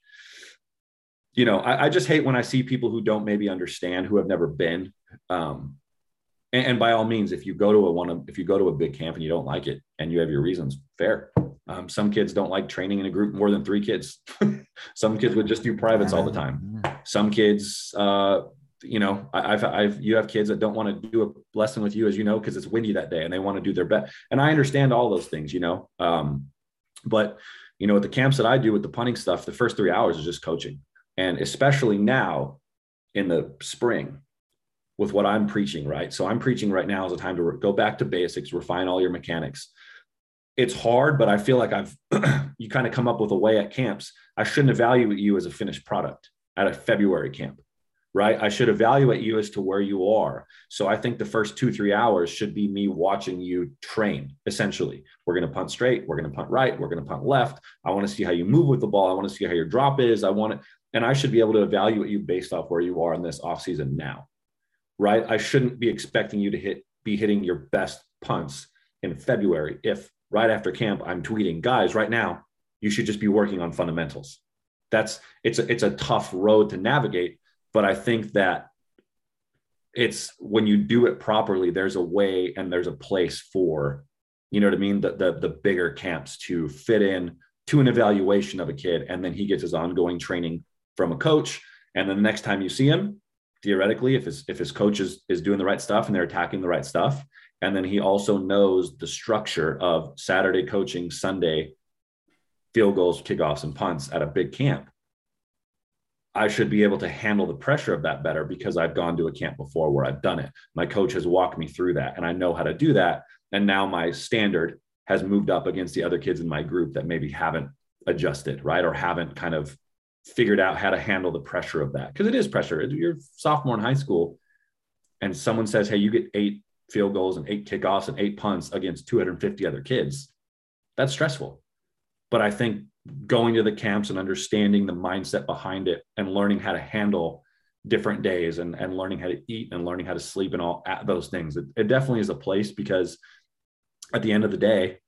you know, I, I just hate when I see people who don't maybe understand, who have never been. Um, and, and by all means, if you go to a one of, if you go to a big camp and you don't like it and you have your reasons, fair. Um, some kids don't like training in a group more than three kids. Some kids would just do privates all the time. Some kids, uh, you know, I, I've, I've, you have kids that don't want to do a lesson with you, as you know, because it's windy that day and they want to do their best. And I understand all those things, you know, um, but you know, at the camps that I do with the punting stuff, the first three hours is just coaching. And especially now in the spring with what I'm preaching, right? So I'm preaching right now is a time to re- go back to basics, refine all your mechanics. It's hard, but I feel like I've, you kind of come up with a way at camps. I shouldn't evaluate you as a finished product at a February camp, right? I should evaluate you as to where you are. So I think the first two, three hours should be me watching you train. Essentially, we're going to punt straight. We're going to punt right. We're going to punt left. I want to see how you move with the ball. I want to see how your drop is. I want it. And I should be able to evaluate you based off where you are in this offseason now, right? I shouldn't be expecting you to hit, be hitting your best punts in February. If right after camp, I'm tweeting, guys, right now, you should just be working on fundamentals. That's, it's a, it's a tough road to navigate, but I think that it's, when you do it properly, there's a way and there's a place for, you know what I mean? The, the, the bigger camps to fit in to an evaluation of a kid. And then he gets his ongoing training from a coach. And then the next time you see him, theoretically, if his, if his coach is, is doing the right stuff and they're attacking the right stuff, and then he also knows the structure of Saturday coaching, Sunday field goals, kickoffs, and punts at a big camp, I should be able to handle the pressure of that better because I've gone to a camp before where I've done it. My coach has walked me through that and I know how to do that. And now my standard has moved up against the other kids in my group that maybe haven't adjusted, right? Or haven't kind of figured out how to handle the pressure of that. Because it is pressure. You're a sophomore in high school and someone says, hey, you get eight field goals and eight kickoffs and eight punts against two hundred fifty other kids. That's stressful. But I think going to the camps and understanding the mindset behind it and learning how to handle different days and, and learning how to eat and learning how to sleep and all those things, it, it definitely is a place, because at the end of the day,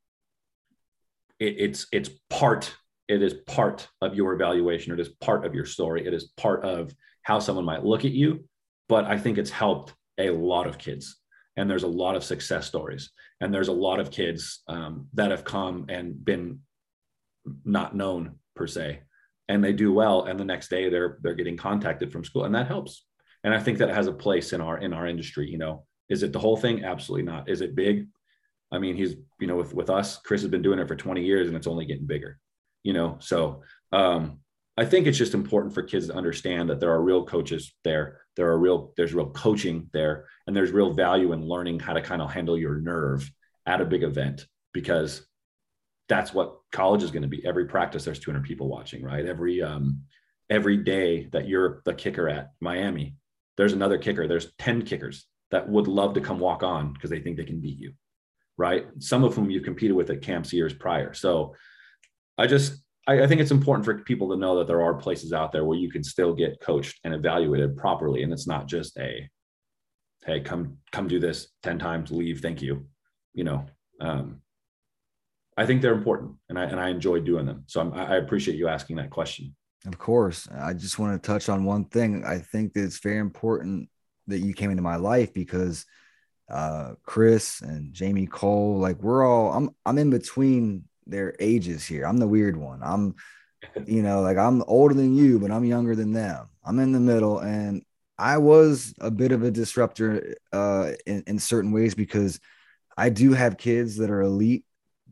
it, it's, it's part, it is part of your evaluation. It is part of your story. It is part of how someone might look at you. But I think it's helped a lot of kids. And there's a lot of success stories. And there's a lot of kids um, that have come and been not known per se, and they do well. And the next day they're, they're getting contacted from school, and that helps. And I think that has a place in our, in our industry. You know, is it the whole thing? Absolutely not. Is it big? I mean, he's, you know, with, with us, Chris has been doing it for twenty years and it's only getting bigger, you know? So um, I think it's just important for kids to understand that there are real coaches there. There are real, there's real coaching there, and there's real value in learning how to kind of handle your nerve at a big event, because that's what college is going to be. Every practice, there's two hundred people watching, right? Every, um, every day that you're the kicker at Miami, there's another kicker. There's ten kickers that would love to come walk on because they think they can beat you, right? Some of whom you've competed with at camps years prior. So I just, I, I think it's important for people to know that there are places out there where you can still get coached and evaluated properly. And it's not just a, hey, come, come do this ten times, leave, thank you. You know, um, I think they're important, and I, and I enjoy doing them. So I'm, I appreciate you asking that question. Of course. I just want to touch on one thing. I think that it's very important that you came into my life, because uh, Chris and Jamie Cole, like we're all, I'm, I'm in between their ages here. I'm the weird one. I'm, you know, like I'm older than you, but I'm younger than them. I'm in the middle, and I was a bit of a disruptor uh, in, in certain ways because I do have kids that are elite,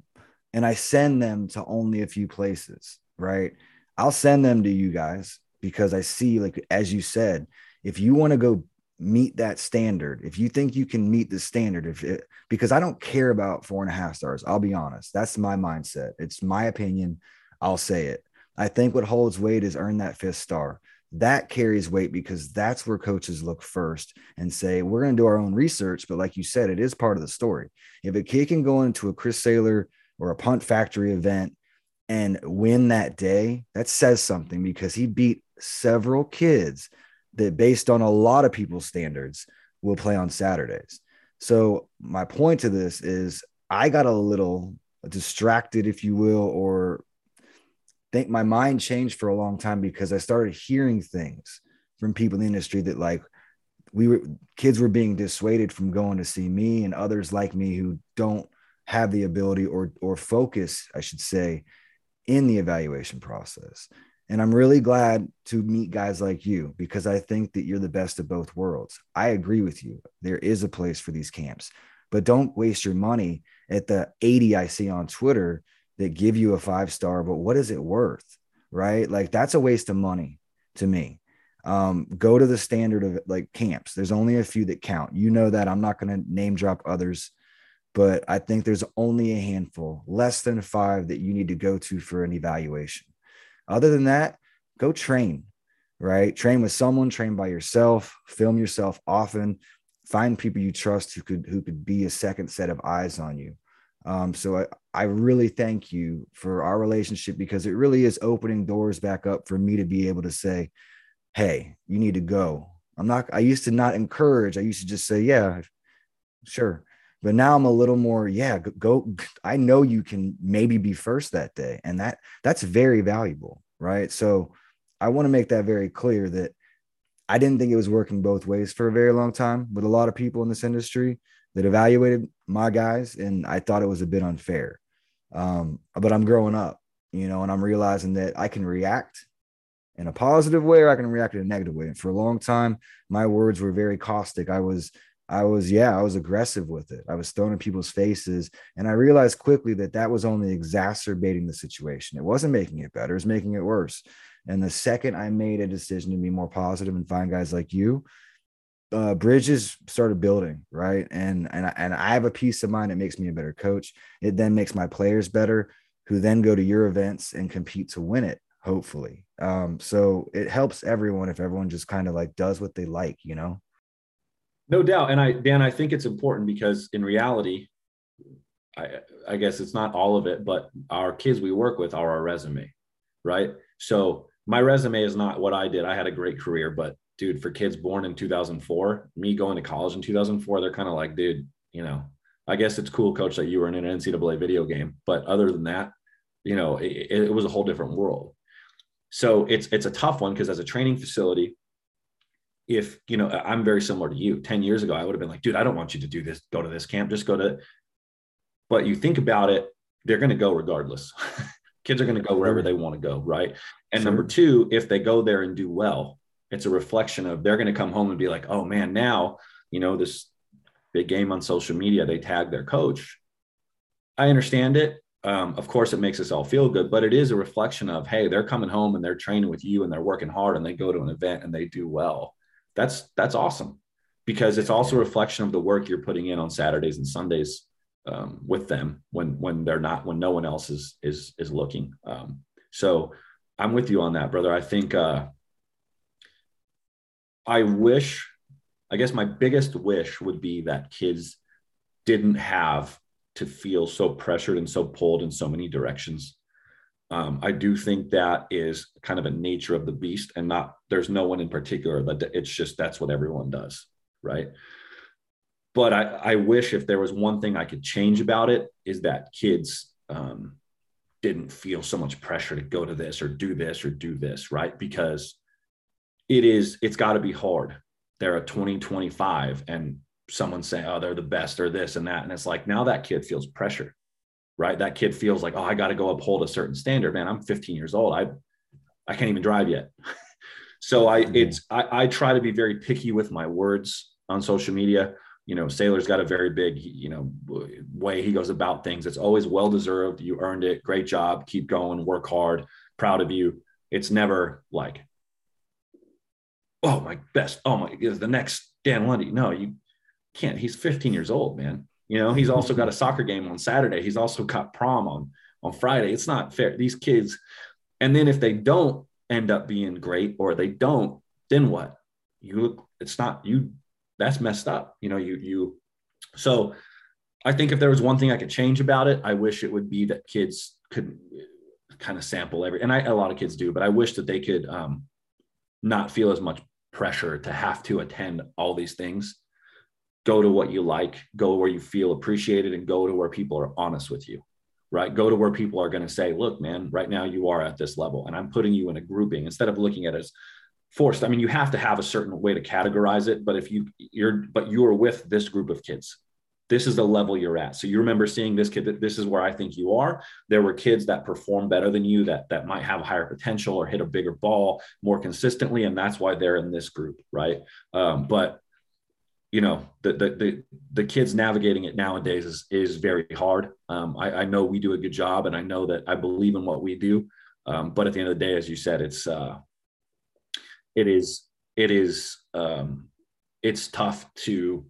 and I send them to only a few places, right? I'll send them to you guys because I see, like, as you said, if you want to go meet that standard, if you think you can meet the standard, if it, because I don't care about four and a half stars, I'll be honest. That's my mindset. It's my opinion. I'll say it. I think what holds weight is earn that fifth star. That carries weight because that's where coaches look first and say, we're going to do our own research. But like you said, it is part of the story. If a kid can go into a Chris Saylor or a Punt Factory event and win that day, that says something because he beat several kids that, based on a lot of people's standards, will play on Saturdays. So my point to this is I got a little distracted, if you will, or think my mind changed for a long time because I started hearing things from people in the industry that, like, we were kids were being dissuaded from going to see me and others like me who don't have the ability or or focus, I should say, in the evaluation process. And I'm really glad to meet guys like you because I think that you're the best of both worlds. I agree with you. There is a place for these camps, but don't waste your money at the eighty I see on Twitter that give you a five-star, but what is it worth? Right? Like, that's a waste of money to me. Um, go to the standard of, like, camps. There's only a few that count. You know that. I'm not going to name drop others, but I think there's only a handful, less than five, that you need to go to for an evaluation. Other than that, go train, right? Train with someone, train by yourself, film yourself often, find people you trust who could, who could be a second set of eyes on you. Um, so I, I really thank you for our relationship because it really is opening doors back up for me to be able to say, hey, you need to go. I'm not, I used to not encourage. I used to just say, yeah, sure. But now I'm a little more, yeah, go. I know you can maybe be first that day. And that that's very valuable, right? So I want to make that very clear that I didn't think it was working both ways for a very long time with a lot of people in this industry that evaluated my guys. And I thought it was a bit unfair. Um, but I'm growing up, you know, and I'm realizing that I can react in a positive way or I can react in a negative way. And for a long time, my words were very caustic. I was I was, yeah, I was aggressive with it. I was throwing in people's faces. And I realized quickly that that was only exacerbating the situation. It wasn't making it better. It was making it worse. And the second I made a decision to be more positive and find guys like you, uh, bridges started building, right? And, and, I, and I have a peace of mind that makes me a better coach. It then makes my players better, who then go to your events and compete to win it, hopefully. Um, so it helps everyone if everyone just kind of like does what they like, you know? No doubt. And I, Dan, I think it's important because in reality, I, I guess it's not all of it, but our kids we work with are our resume, right? So my resume is not what I did. I had a great career, but dude, for kids born in two thousand four, me going to college in two thousand four, they're kind of like, dude, you know, I guess it's cool, coach, that you were in an N C double A video game. But other than that, you know, it, it was a whole different world. So it's, it's a tough one because as a training facility, if, you know, I'm very similar to you. ten years ago, I would have been like, dude, I don't want you to do this, go to this camp, just go to, but you think about it, they're going to go regardless. Kids are going to go wherever they want to go. Right. And sure. Number two, if they go there and do well, it's a reflection of, they're going to come home and be like, oh man, now, you know, this big game on social media, they tag their coach. I understand it. Um, of course, it makes us all feel good, but it is a reflection of, hey, they're coming home and they're training with you and they're working hard and they go to an event and they do well. That's, that's awesome, because it's also a reflection of the work you're putting in on Saturdays and Sundays um, with them when, when they're not, when no one else is, is, is looking. Um, so I'm with you on that, brother. I think uh, I wish, I guess my biggest wish would be that kids didn't have to feel so pressured and so pulled in so many directions. Um, I do think that is kind of a nature of the beast, and not, there's no one in particular, but it's just, that's what everyone does. Right. But I, I wish if there was one thing I could change about it, is that kids um, didn't feel so much pressure to go to this or do this or do this. Right. Because it is, it's gotta be hard. They're a twenty twenty-five and someone saying, oh, they're the best or this and that. And it's like, now that kid feels pressure. right? That kid feels like, oh, I got to go uphold a certain standard, man. I'm fifteen years old. I, I can't even drive yet. So I, mm-hmm. it's, I, I try to be very picky with my words on social media. You know, Saylor's got a very big, you know, way he goes about things. It's always well-deserved. You earned it. Great job. Keep going, work hard. Proud of you. It's never like, oh, my best. Oh my, is the next Dan Lundy. No, you can't. He's fifteen years old, man. You know, he's also got a soccer game on Saturday. He's also got prom on, on Friday. It's not fair. These kids. And then if they don't end up being great, or they don't, then what? You look, it's not you. That's messed up. You know, you, you, so I think if there was one thing I could change about it, I wish it would be that kids could kind of sample every, and I, a lot of kids do, but I wish that they could um, not feel as much pressure to have to attend all these things. Go to what you like, go where you feel appreciated, and go to where people are honest with you, right? Go to where people are going to say, look, man, right now you are at this level and I'm putting you in a grouping instead of looking at it as forced. I mean, you have to have a certain way to categorize it, but if you you're, but you are with this group of kids, this is the level you're at. So you remember seeing this kid, that this is where I think you are. There were kids that perform better than you, that, that might have a higher potential or hit a bigger ball more consistently. And that's why they're in this group. Right. Um, but you know, the, the, the, the kids navigating it nowadays is, is very hard. Um, I, I know we do a good job, and I know that I believe in what we do. Um, but at the end of the day, as you said, it's, uh, it is, it is, um, it's tough to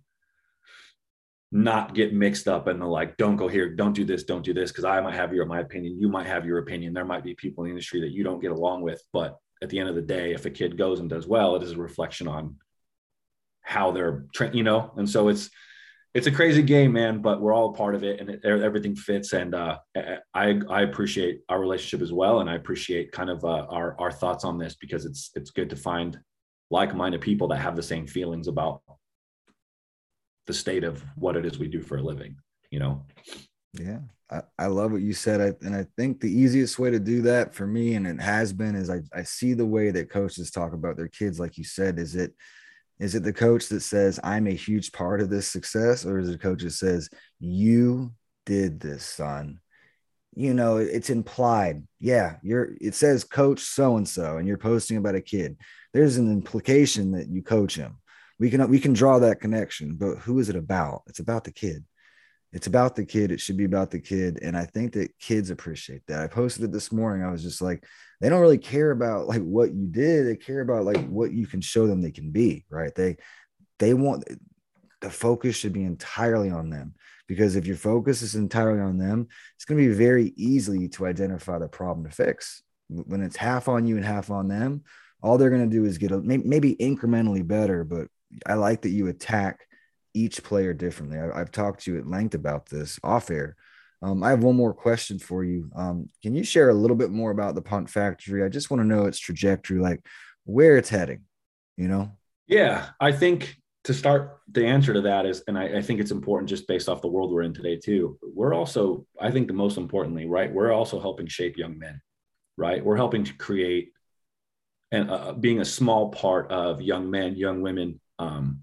not get mixed up in the, like, don't go here, don't do this, don't do this. Cause I might have your, my opinion. You might have your opinion. There might be people in the industry that you don't get along with, but at the end of the day, if a kid goes and does well, it is a reflection on how they're trained, you know? And so it's, it's a crazy game, man, but we're all a part of it, and it, everything fits. And uh, I, I appreciate our relationship as well. And I appreciate kind of uh, our, our thoughts on this, because it's, it's good to find like-minded people that have the same feelings about the state of what it is we do for a living, you know? Yeah. I, I love what you said. I, and I think the easiest way to do that for me, and it has been, is I, I see the way that coaches talk about their kids. Like you said, is it, Is it the coach that says, I'm a huge part of this success? Or is it a coach that says, you did this, son? You know, it's implied. Yeah, you're, it says coach so-and-so, and you're posting about a kid. There's an implication that you coach him. We can, we can draw that connection, but who is it about? It's about the kid. It's about the kid. It should be about the kid. And I think that kids appreciate that. I posted it this morning. I was just like, they don't really care about like what you did. They care about like what you can show them they can be, right? They, they want, the focus should be entirely on them, because if your focus is entirely on them, it's going to be very easy to identify the problem to fix. When it's half on you and half on them, all they're going to do is get a, maybe incrementally better. But I like that you attack each player differently. I, I've talked to you at length about this off air. Um, I have one more question for you. Um, can you share a little bit more about the Punt Factory? I just want to know its trajectory, like where it's heading, you know? Yeah, I think to start, the answer to that is, and I, I think it's important just based off the world we're in today too. We're also, I think the most importantly, right, we're also helping shape young men, right? We're helping to create and uh, being a small part of young men, young women. Um,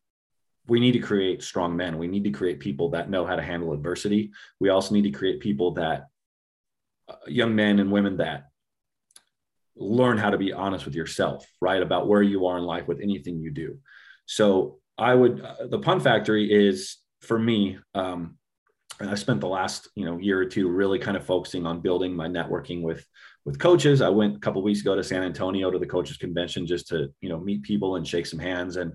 we need to create strong men. We need to create people that know how to handle adversity. We also need to create people that uh, young men and women that learn how to be honest with yourself, right? About where you are in life with anything you do. So I would, uh, the Punt Factory is for me, um, and I spent the last, you know, year or two really kind of focusing on building my networking with, with coaches. I went a couple of weeks ago to San Antonio to the coaches convention just to, you know, meet people and shake some hands. And,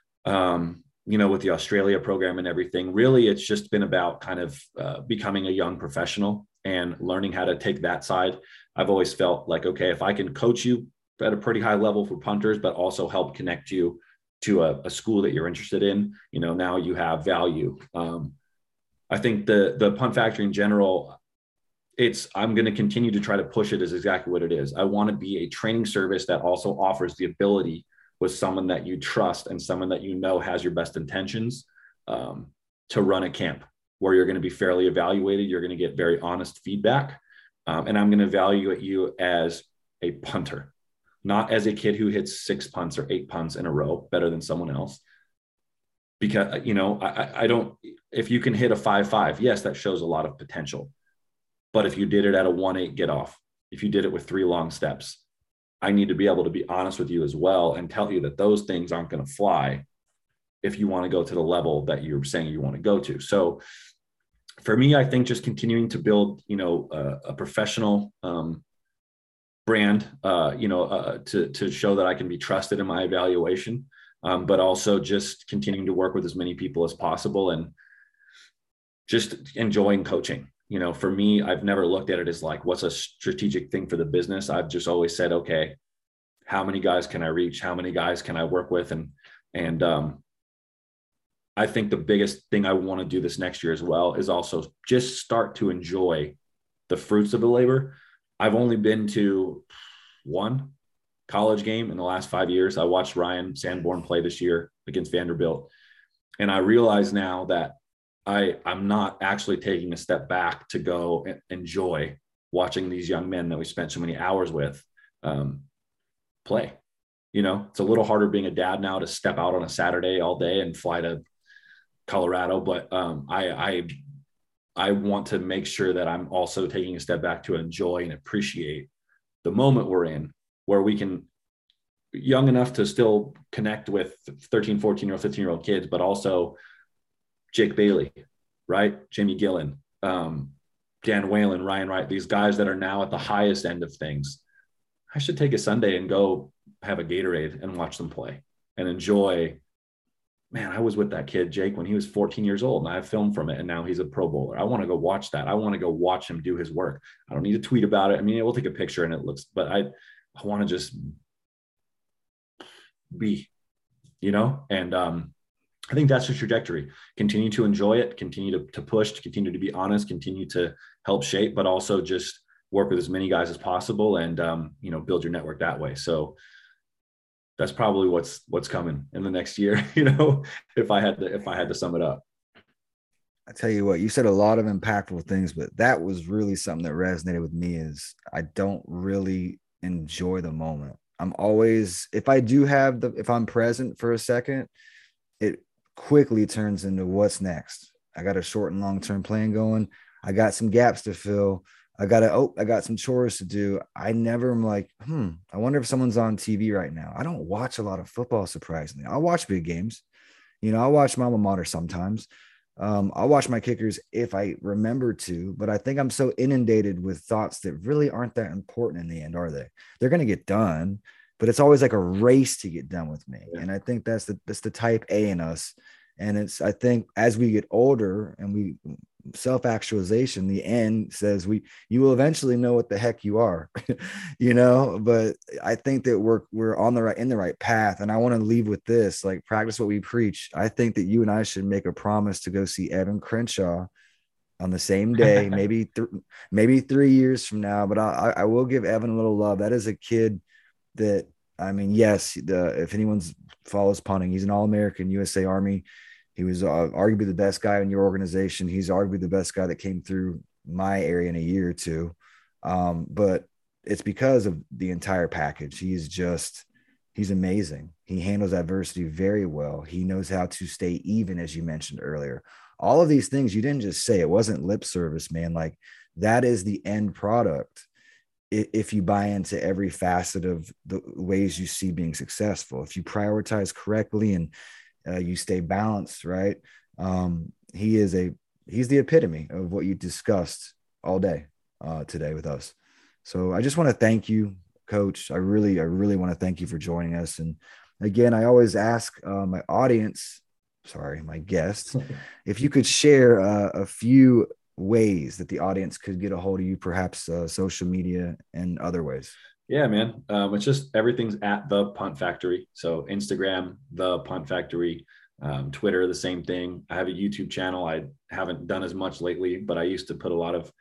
um, you know, with the Australia program and everything, really, it's just been about kind of uh, becoming a young professional and learning how to take that side. I've always felt like, okay, if I can coach you at a pretty high level for punters, but also help connect you to a, a school that you're interested in, you know, now you have value. Um, I think the, the Punt Factory in general, it's, I'm going to continue to try to push it as exactly what it is. I want to be a training service that also offers the ability with someone that you trust and someone that you know has your best intentions, um, to run a camp where you're going to be fairly evaluated. You're going to get very honest feedback. Um, and I'm going to evaluate you as a punter, not as a kid who hits six punts or eight punts in a row better than someone else. Because, you know, I, I don't, if you can hit a five, five, yes, that shows a lot of potential. But if you did it at a one eight get off, if you did it with three long steps, I need to be able to be honest with you as well and tell you that those things aren't going to fly if you want to go to the level that you're saying you want to go to. So for me, I think just continuing to build, you know, a, a professional um, brand, uh, you know, uh, to, to show that I can be trusted in my evaluation, um, but also just continuing to work with as many people as possible and just enjoying coaching. You know, for me, I've never looked at it as like, what's a strategic thing for the business? I've just always said, okay, how many guys can I reach? How many guys can I work with? And, and, um, I think the biggest thing I want to do this next year as well is also just start to enjoy the fruits of the labor. I've only been to one college game in the last five years. I watched Ryan Sanborn play this year against Vanderbilt. And I realize now that I, I'm not actually taking a step back to go and enjoy watching these young men that we spent so many hours with um, play. You know, it's a little harder being a dad now to step out on a Saturday all day and fly to Colorado, but um, I, I, I want to make sure that I'm also taking a step back to enjoy and appreciate the moment we're in, where we can, young enough to still connect with thirteen, fourteen year old, fifteen year old kids, but also Jake Bailey, right? Jamie Gillen, um, Dan Whalen, Ryan Wright, these guys that are now at the highest end of things. I should take a Sunday and go have a Gatorade and watch them play and enjoy. Man, I was with that kid, Jake, when he was fourteen years old, and I have film from it, and now he's a Pro Bowler. I want to go watch that. I want to go watch him do his work. I don't need to tweet about it. I mean, we'll take a picture and it looks, but I, I want to just be, you know, and um, I think that's the trajectory. Continue to enjoy it, continue to, to push, to continue to be honest, continue to help shape, but also just work with as many guys as possible and, um, you know, build your network that way. So that's probably what's what's coming in the next year, you know, if I had to if I had to sum it up. I tell you what, you said a lot of impactful things, but that was really something that resonated with me is I don't really enjoy the moment. I'm always, if I do have the, if I'm present for a second, it quickly turns into what's next. I got a short and long-term plan going. I got some gaps to fill. I got to, oh, I got some chores to do. I never am like, hmm, I wonder if someone's on T V right now. I don't watch a lot of football, surprisingly. I'll watch big games. You know, I'll watch my alma mater sometimes. Um, I'll watch my kickers if I remember to, but I think I'm so inundated with thoughts that really aren't that important in the end, are they? They're going to get done, but it's always like a race to get done with me. Yeah. And I think that's the, that's the type A in us. And it's, I think as we get older and we self-actualization, the end says we, you will eventually know what the heck you are, you know, but I think that we're, we're on the right, in the right path. And I want to leave with this, like practice what we preach. I think that you and I should make a promise to go see Evan Crenshaw on the same day, maybe, th- maybe three years from now, but I, I will give Evan a little love. That is a kid that, I mean, yes, the, if anyone's follows punting, he's an All-American U S A Army. He was uh, arguably the best guy in your organization. He's arguably the best guy that came through my area in a year or two. Um, but it's because of the entire package. He's just, he's amazing. He handles adversity very well. He knows how to stay even, as you mentioned earlier. All of these things, you didn't just say, it wasn't lip service, man. Like that is the end product. If you buy into every facet of the ways you see being successful, if you prioritize correctly and Uh, you stay balanced, right? Um, he is a, he's the epitome of what you discussed all day uh, today with us. So I just want to thank you, Coach. I really, I really want to thank you for joining us. And again, I always ask uh, my audience, sorry, my guests, if you could share uh, a few ways that the audience could get a hold of you, perhaps uh, social media and other ways. Yeah, man. Um, it's just everything's at the Punt Factory. So Instagram, the Punt Factory, um, Twitter, the same thing. I have a YouTube channel. I haven't done as much lately, but I used to put a lot of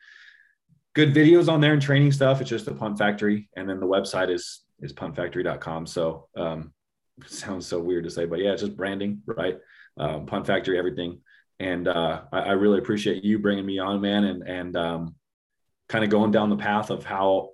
good videos on there and training stuff. It's just the Punt Factory. And then the website is, is punt factory dot com. So um, it sounds so weird to say, but yeah, it's just branding, right? Um, Punt Factory, everything. And uh, I, I really appreciate you bringing me on, man. And, and um, kind of going down the path of how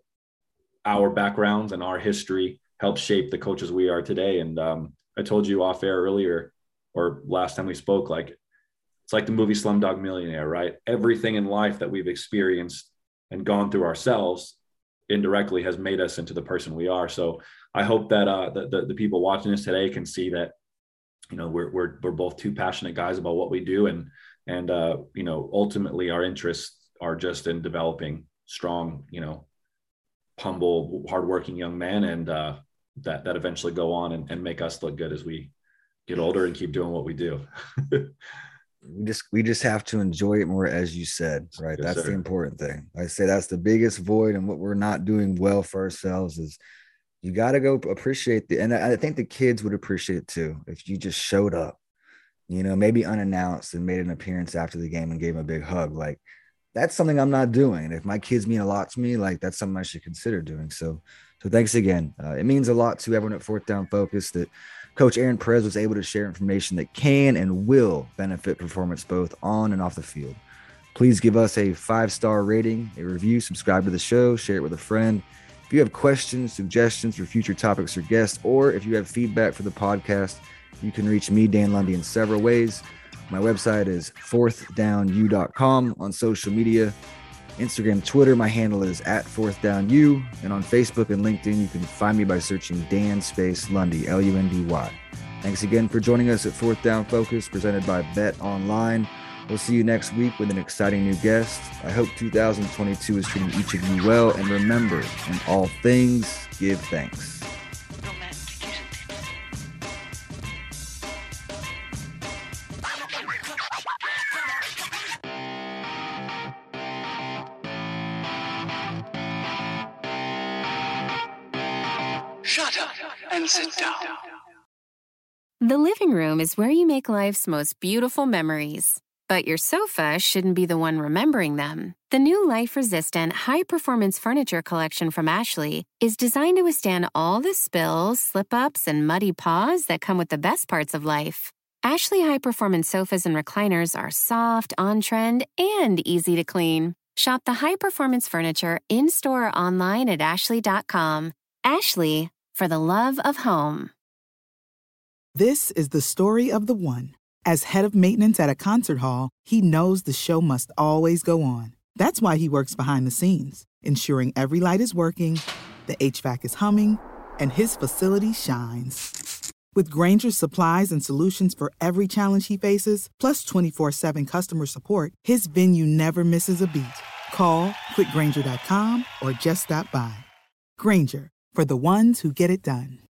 our backgrounds and our history help shape the coaches we are today. And um, I told you off air earlier, or last time we spoke, like, it's like the movie Slumdog Millionaire, right? Everything in life that we've experienced and gone through ourselves indirectly has made us into the person we are. So I hope that uh, the, the, the people watching this today can see that, you know, we're, we're, we're both two passionate guys about what we do. And, and uh, you know, ultimately our interests are just in developing strong, you know, humble, hardworking young men, and uh, that, that eventually go on and, and make us look good as we get older and keep doing what we do. we just, we just have to enjoy it more, as you said, right? Yes, that's sir. the important thing. I say that's the biggest void, and what we're not doing well for ourselves is you got to go appreciate the, and I think the kids would appreciate it too. If you just showed up, you know, maybe unannounced and made an appearance after the game and gave them a big hug. Like, that's something I'm not doing. And if my kids mean a lot to me, like, that's something I should consider doing. So, so thanks again. Uh, it means a lot to everyone at Fourth Down Focus that Coach Aaron Perez was able to share information that can and will benefit performance both on and off the field. Please give us a five-star rating, a review, subscribe to the show, share it with a friend. If you have questions, suggestions for future topics or guests, or if you have feedback for the podcast, you can reach me, Dan Lundy, in several ways. My website is fourth down u dot com. On social media, Instagram, Twitter, my handle is at fourth down u. And on Facebook and LinkedIn, you can find me by searching Dan Space Lundy, L U N D Y. Thanks again for joining us at Fourth Down Focus, presented by Bet Online. We'll see you next week with an exciting new guest. I hope two thousand twenty-two is treating each of you well. And remember, in all things, give thanks. Shut up and sit down. The living room is where you make life's most beautiful memories. But your sofa shouldn't be the one remembering them. The new life-resistant, high-performance furniture collection from Ashley is designed to withstand all the spills, slip-ups, and muddy paws that come with the best parts of life. Ashley high-performance sofas and recliners are soft, on-trend, and easy to clean. Shop the high-performance furniture in-store or online at ashley dot com. Ashley, for the love of home. This is the story of the one. As head of maintenance at a concert hall, he knows the show must always go on. That's why he works behind the scenes, ensuring every light is working, the H V A C is humming, and his facility shines. With Grainger's supplies and solutions for every challenge he faces, plus twenty-four seven customer support, his venue never misses a beat. Call quick grainger dot com or just stop by. Grainger, for the ones who get it done.